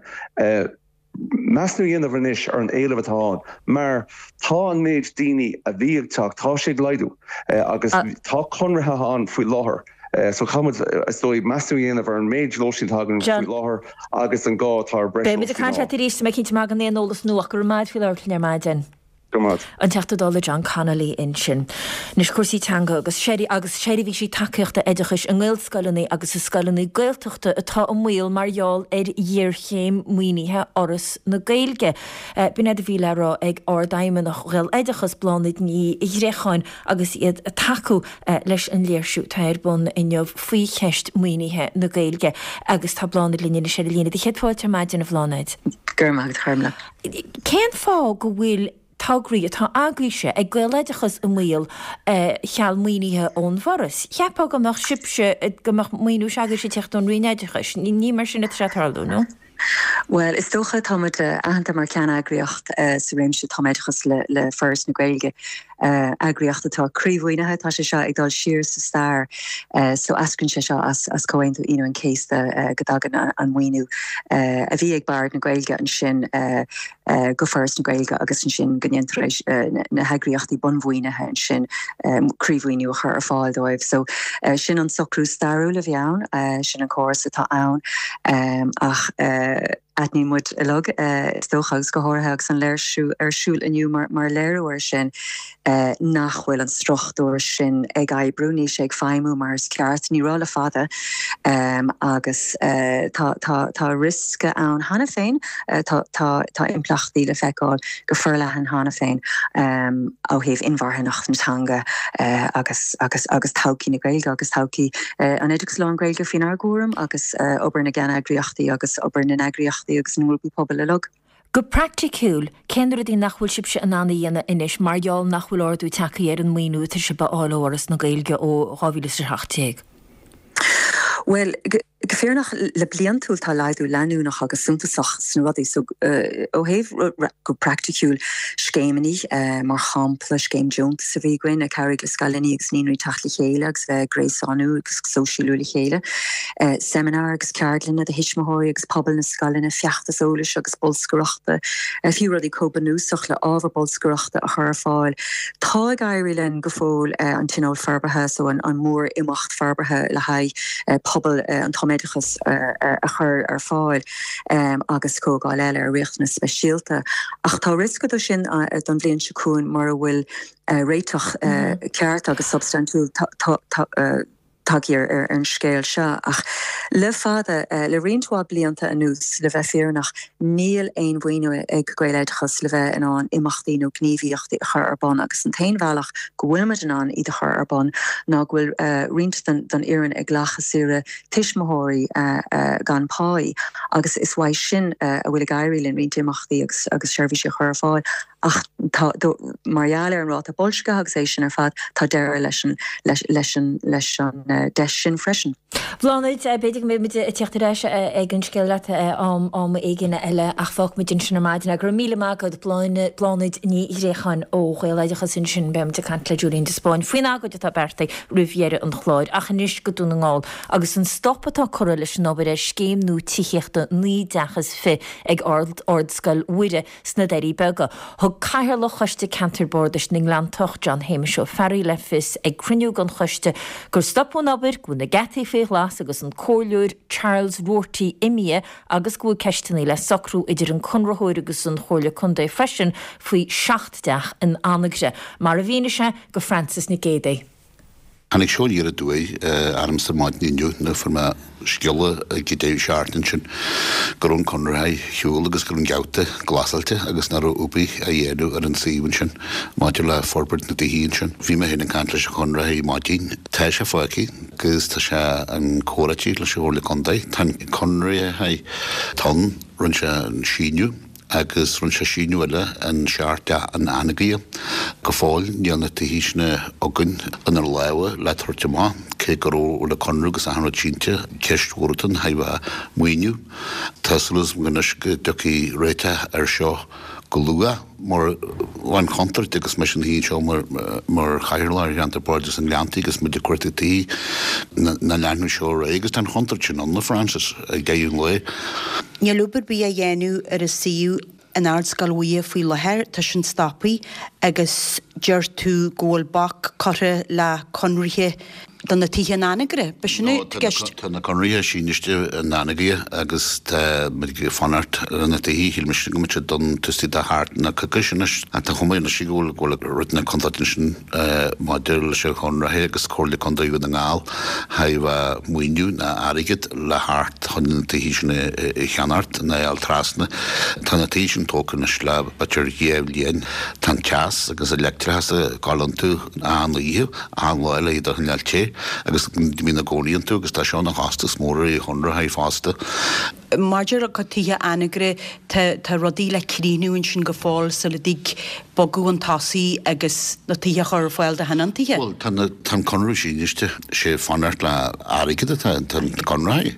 Speaker 13: measnú dhéanamh inis ar an éileh mar tá an méid daine a bhí ag teach tá sé leidú agus tá conrathe an faoi láthair. So chamad stoi measnú dhéanamh ar an méid lóistín tagan faoi láthair agus an gá tá breis.
Speaker 1: Bé mit a caiint éis me cinnte mag an éolalas nuach gur maid fiúir ar maidin. An teachtadála John Connolly in sin. Nus cuasí teanga agus séirí bhí sí takeíochta éidechas an ghil scalaní agus is scalaní gailteachta atá an mhuiil margheall ar dhéorchéim muoinithe oras na gailge. Bhí a bhí lerá ag daimime nach ghil éidechas blánid ní réáin agus iad a taú leis an léirsú tair bun inneomh faoi cheist muoinithe na gailge agus tá blánid líine sé lína d chéadháilte maidin a bhlánaid.
Speaker 14: Gurmagad charmla.
Speaker 1: Cén fá go bhfuil tágraí atá aglaise ag gailedachas an mhuiil cheall muoinithe ón bharas. Cheapá go meach sibse go muoinú seagur sé techt an rinéidechas, ní mar sinna tretarlú, no?
Speaker 14: Well, is dócha táid ahananta mar ceanna agriocht sa réimse táidechas le first na gailge agriocht atá críomhhaoinethe tá sé seo ag dal siar sa stair so ascann sé seo as comhaintú inú an céasta go dagan an mhaoinú a bhí ag bard na gailge an sin go first na gailge agus an sin ganntaréis na heagriochtaí bunmhaoinethe an sin críomhhaoinú chu ar fáil dóibh so sin an socrú starú le bheann sin an córas atá ann ach atní mud a lug stochagus go háthagus an leirsú arsúil aniu mar léirúir sin nachhfuil an strochtúir sin ag ebrúní sé ag feimú mar ceart nírála fada agus tá risca an hana féin tá implachtaí le feicáil go furla an hana féin ó híh inmharthe nachtantanga agus taucí na Gaeilge agus taucí an éidirgus lá an Gaeilge fin argóram agus obair na gan agriochtaí agus obair na agriochtaí agus an grúpi pobl le lug.
Speaker 1: Go practicúil céanú dí nachhfuil sibse an anna dhéana inis marall nachhfuil ordú takeí ar an míú tar se ba álas na Gaeilge ó 2008.
Speaker 14: Well, gefearnach le bliantúil tá leidú leanúnach agus suntasach san rudí so ó héh go practicúil scéimení mar champla scéim Jones sa bhí gin a ceirigh le scalaní agus níonú tachtla chéile agus bheith gréáú agus sosialúla chéile seminar agus ceartlanna a hisismóirí agus pobl na scalana feachtas ólas agus bolscoireachta fiú rudí cobanúsach le ábhar bolscoireachta a chur fáil tá gaiirí len go fóil an tinál farbathe so an mór imacht farbathe le haid pobl an méidechas a chur ar fáil agus cógáil eile ar riachtainna speisialta. Ach tá risca sin don bblion seún mar a bhfuil réiteach ceart agus substantiúil tagir ar an scéil se ach le fada le rionntá blianta a nús le bheith fearnach níl ein bhaoine ag gréileidechas le bheith in an imachtaí nó gníomhíochtaí a chur arbon agus an tainmhealach go bhfuilmid an i de chur arbon ná bhfuil riont don ian ag lechasúre tiismóirí gan páí agus is bhaid sin a bhfuil gaiirí len riont imachtaí agus seirbhí sé chur fáil ach marall ar an rá a bolsca agus é sin ar fad tá deire leis an de sin freisin.
Speaker 1: Bláid beidir mé teachtaréis ag an scéile am éigeine eile ach fág mu din sin maidin a gur míle mágad pláid ní réchan ó chhéileidecha sin bem de cant le dúín de Spáin. Fuoin agad tá berta rihiire an chláid a chanis go dúna ngáil agus an stoppatá choir leis an nóir scéimnú tííochtta ní dechas fi ag ordscail uire sna déirí bega. Thg caiir le chuiste Canterbordas ning landtocht John Hamish ferry le fis ag cruniú gan chuiste gur stopú nabir go na getí fé las agus an cóúr Charles Rorty imie agus go ceistena le sacrú idir an conrathóir agus an choirle chundé freisin faoi 16 in anagre mar a bhíine se go Francis na Gédé.
Speaker 15: Hannig seol ar a dúi arm sa maid níú na forma skille gidéh seaartan sin gurún conraid hiúil agus gurún geuta glasalte agus nar úpi a dhéadú ar an síhann sin máidir le forbert na híonn sin. Bhí me hin an cantla se conraid máidín te se foici gus tá se an córatí le seúla condaid tan conraid ha tan run se an síniu agus run se síúile an searta an anagaí go fáil níanana híisna agan an ar leha le thuirteá cé goró ó le conragus a tínte ceistúirtan haimh muoinú Tálas gannais go docí réite ar seo go luga mar bhain contart agus me sin hí seo mar chairláir Antarbordas an leantaí agus mu de cuairtatí na leanú seo agus an contart sin an na Francis a gaún le.
Speaker 16: Ní lubar bí a dhéanú ar a síú an ardscalhuia faoi lethir tá sin stoppaí agus deir tú ggóilbach chotha le conrithe don na títhe nánagre be sinna geist.
Speaker 15: Tá na conrithe síneiste nánagaí agus fanart na híhil me go mute don tustí a háart na cocuisiis a tá chuména si ggóil ggóla rutna contatin sin máidir le se chunrathe agus cóirla condaú an ngáil haimh muoinú na airigid le háart chun na híisina i cheanart na altrasna tá na tí sin tócan na slab batir dhéhlíon tan ceas agus electrachas a gálan tú an íomh an leile iad an leilté agus mí na ggóíonn tú agus tá seo na hastas móra i chunra ha fásta.
Speaker 16: Maidir a cotíthe anagre tá rodí le críúin sin go fáil sa le dig bogu an tasaí agus na títhe chur fáil de hanantíthe.
Speaker 15: Well tan conrú síiste sé fanart le áigide tan conraid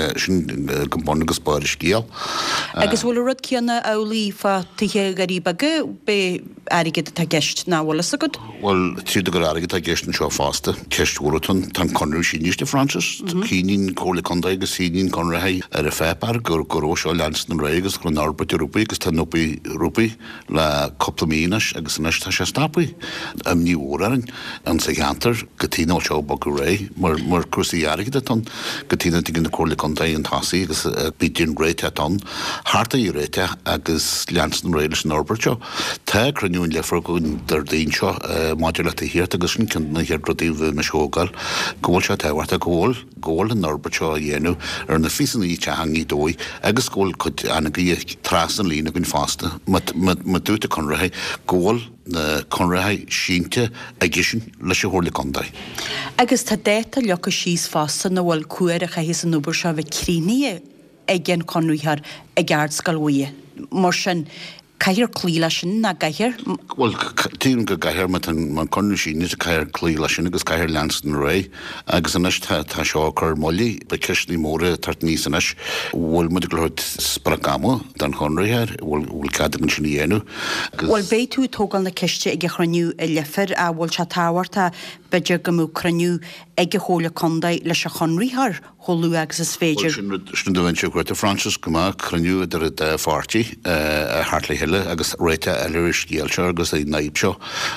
Speaker 15: sin go bon agus spáir scíal.
Speaker 16: Agus bhfuil rud ceanna álíí fa títhe garí bage be aige tá gist náhla a go?
Speaker 15: Well tí go aige tá gestan seo fásta ceistúton tan conú síníiste Francis cíín cóla condá agus síín con raid ar a fépar gur goró seo leans an réigus chun ábert Rúpaí agus tá nópaí Rúpaí le copplamínas agus san tá sé stapaí am ní órarin an sa cheantar gotíá seo bag go ré mar cuasaí aige tan gotína gin na cóla condá an tasaí agus bíon réite tan háta í réite agus leans an réiles an ábert seo Tá cruniún lefar gon dar daon seo máidir le hir agus sin cin na hirdrodíh me seógáil ggóil se tehhart a ggóil an ábert seo a dhéanú ar na fisanní te hangí dói agus ggóil chud anna tras an lína gon fásta ma dúta conrathe ggóil na conrathe sínte a gisin leis se hórla condaid.
Speaker 16: Agus tá déta lecha síos fásta na bhfuil cuair a chahé an núbar seo bheith críní ag gin conúthar ag geard scalhuaí. Mar sin Cair clíla sin na gaiir?
Speaker 15: Well, tín go gaiir man conú síní a cair clíla sin agus cair leanstan ré agus anis tá seo chur molí be ceisní móra tart níos anis bhfuil mu glóid spragamo dan chunraíir bhfuil cadagan sin dhéanú.
Speaker 16: Bhfuil bé tú tógal na ceiste ag chraniú i lefir a bhfuil se táhairta beidir go mú craniú ag hóla condaid leis a chunraíthar holú agus is féidir.
Speaker 15: Sin do bhain seúirta Francis go má craniú ar a fáirtí a Hartley Hill agus réite eilir scéalte agus é naib seo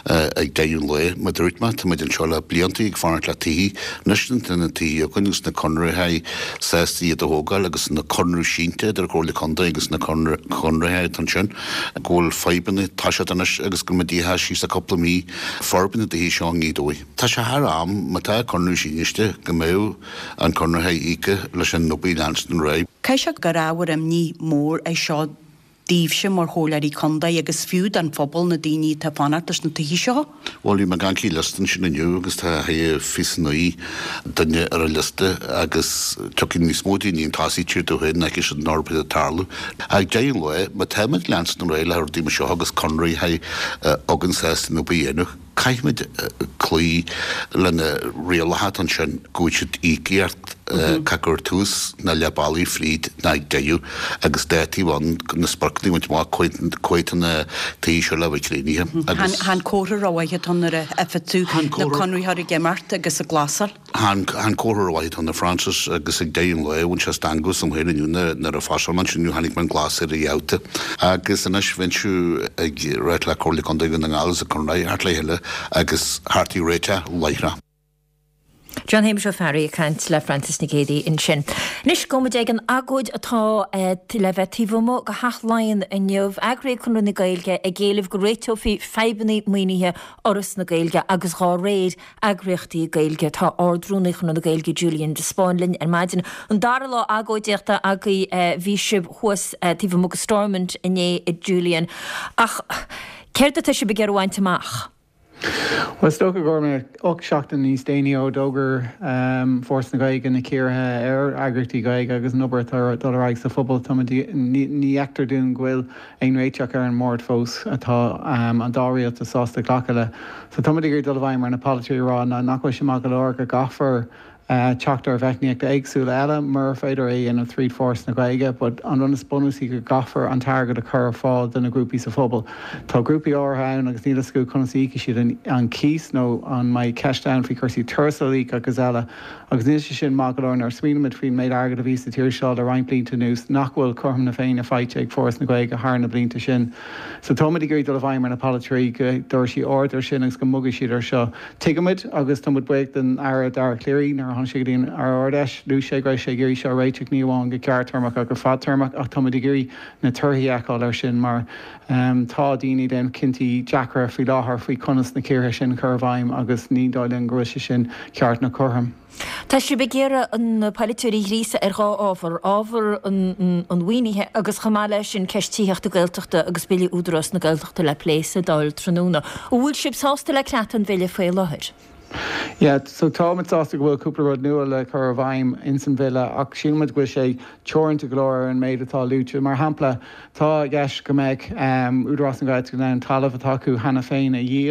Speaker 15: ag déún le Madridma tá muid an seo le bliantaí ag fáint le tíí nuistan na tíí chuús na conrathe 60 a thógáil agus na conrú sínte ar ggóla conda agus na conrathe an sin ggóil febanna taiise agus go dtíthe sí a coppla mí forbanna de hí seo í dói. Tá se th am má tá conrú síiste go méh an conrathe ike leis an nópaí leanstan ré.
Speaker 16: Cai se go ráhar am ní mór é seo díobse mar hólaí condaid agus fiúd an phobal na daoine tá fanart leis na tuí seo?
Speaker 15: Bhil me gan cí listan sin aniu agus tá fisannaí danne ar a liste agus tucinn ní smódaí íon tasí tíir do héin ag is an nárbid a tarlú. Ag déon le má teimiid leanstan réile ar dtíime seo agus conraí agan 16 nó bíhéanú. Caiimid clí lena réalahat an sin gúisiid íceart cagur tús na lebalí fríd na déú agus détíhhain na sparcní muid má coitanna taí seo le bh clíní.
Speaker 16: Han córa ráhaithe tannar a tú na conraíthar i gemart agus a glasal?
Speaker 15: Han córa ráhaithe tanna Francis agus ag déon le bhain se stangus am héanú na a fásáilman sinú hanig man glasir i dhealta. Agus inis vinú ag réit le cóla condaid an gálas a conraí Hartley Hill agus hartí réite leithra.
Speaker 1: John Hamish O'Farry cant le Francis Nigédi in sin. Nis gomad ag an agóid atá le bheittíomh go hathláin in neomh agré chun na gailge ag géalah go réiteo fí febannaí muoinithe oras na gailge agus gá réad agréachtaí gailge tá ordrúna chun na gailge Julian de Spáinlinn ar maidin an dar lá agóideachta agaí bhí sib chuas tíomh mo go stormint inné i Julian. Ach, céir tá sé begearhhaint amach?
Speaker 17: Well, sto go gorme ook seachtain níos déine ó dógur fós na gaig na céirthe ar agrití gaig agus nubar doraig sa fphobal ní eachtar dún ghfuil ein réiteach ar an mórt fós atá an dáíocht a sásta ghlacaile. So tomaí gur dul bhaim mar na polity rá na nachfuil sem go leir go gafar teachtar bheithníocht agsúla eile mar féidir é an tríd fós na gaige, but an runna spónúsí go gafar an targad a chur fáil den na grúpaí sa fphobal. Tá grúpaí áthain agus níla scoú chunaí siad an cís nó an mai ceistáin fao chusaí tursalí agus eile agus níos sin má go leir ar smíimiid faoin méid agad a bhís tíir seáil a rein blionanta nús nachhfuil chum na féin a fáite ag fós na gaige thna blianta sin. So tomaí gur dul bhaim mar na politrí go dúir sí ordir sin agus go muga siad ar seo. Tuigeid agus tá buic den air dar cléirí nar han sé dín ar ordeis lú sé gra sé gurí seo réiteach níomháin go cearttarmach a go fadtarmach ach tomaí gurí na turthaíáil ar sin mar tá daoine den cinntaí Jackar faoi láthair faoi conas na céirthe sin chur agus ní dáilinn gruise sin ceart na chortham.
Speaker 1: Tá sé begéire an politúí rísa ar gá ábhar an bhuiinithe agus chamáile sin ceistííocht gailteachta agus bilí údras na gailteachta le pléise dáil tróna. Bhfuil sib sásta le creatan bhéile foioi láthir.
Speaker 17: Yeah, so táid sásta bhfuil cúpla nua le chur bhaim in san bhile ach síimid go sé teoranta glóir an méid atá lúte mar hampla tá gceis go méid údras an gaiid go an talamh atá acu hena féin a díal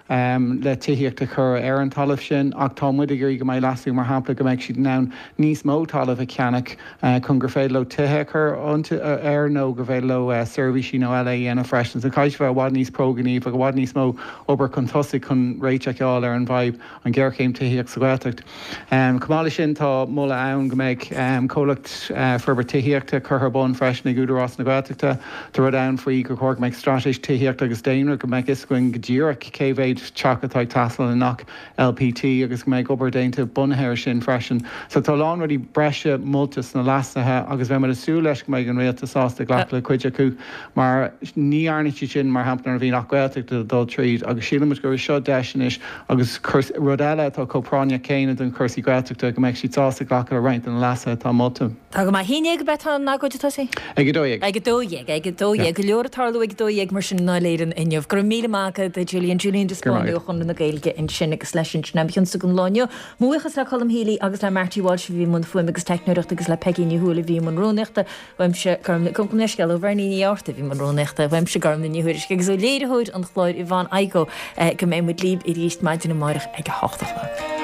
Speaker 17: le tííochtta chur ar an talamh sin ach támuid gur go mé lasú mar hapla go méid siad ná níos mó talamh a ceannach chun gur féad le tuthe chur ar nó gur féad le servicí nó eile dhéana freisin. So caiis bheith bhád níos próganíí a bhád níos mó obair chun tosaigh chun réiteáil ar an bhaib an gghearchéim tuíocht sa gcuteacht. Cumála sin tá mula ann go méid cólacht forbar tuíochtta chuthbun freisin na gúdarrás na gcuteachta tá rud ann faoí go chuir méid stratéis tuíocht agus déanú go méid iscuin go ddíireach céhhéid teachtatá tasla na nach LPT agus go méid obair déanta bunthir sin freisin. So tá lán ruí breise multas na lasnathe agus bheith mar asú leis go méid an réalta sásta ghlapla chuide acu mar ní airnití sin mar hampnar a bhí nach gcuteachta dul tríd agus sílamid gur seo deisis agus rud eile tá cópráine céine don chusaí gcuteachta go méid si sásta ghlacha a reinint an lasa tá multa.
Speaker 1: Tá go híine go betá ná goide tosaí?
Speaker 17: Ag dóigh.
Speaker 1: Ag dóigh go leortarú ag dóigh mar sin náléiran inmh gur míle mácha de Julian de Spáinú chun na gailge in sin agus leis sin nebchn sa go láineo. Muchas le cholam hílí agus le Martíháil se bhí mun fuim agus technoireachta agus le pegíní thuúla bhí man rónechta bhaimse cumneisceil ó bharníí áirta bhí man rónechta bhaimse garm na níhuiiris agus ó léidirthúid an chláir i bhain aigó go mé mu líb i ríist maidin na marach ag 8.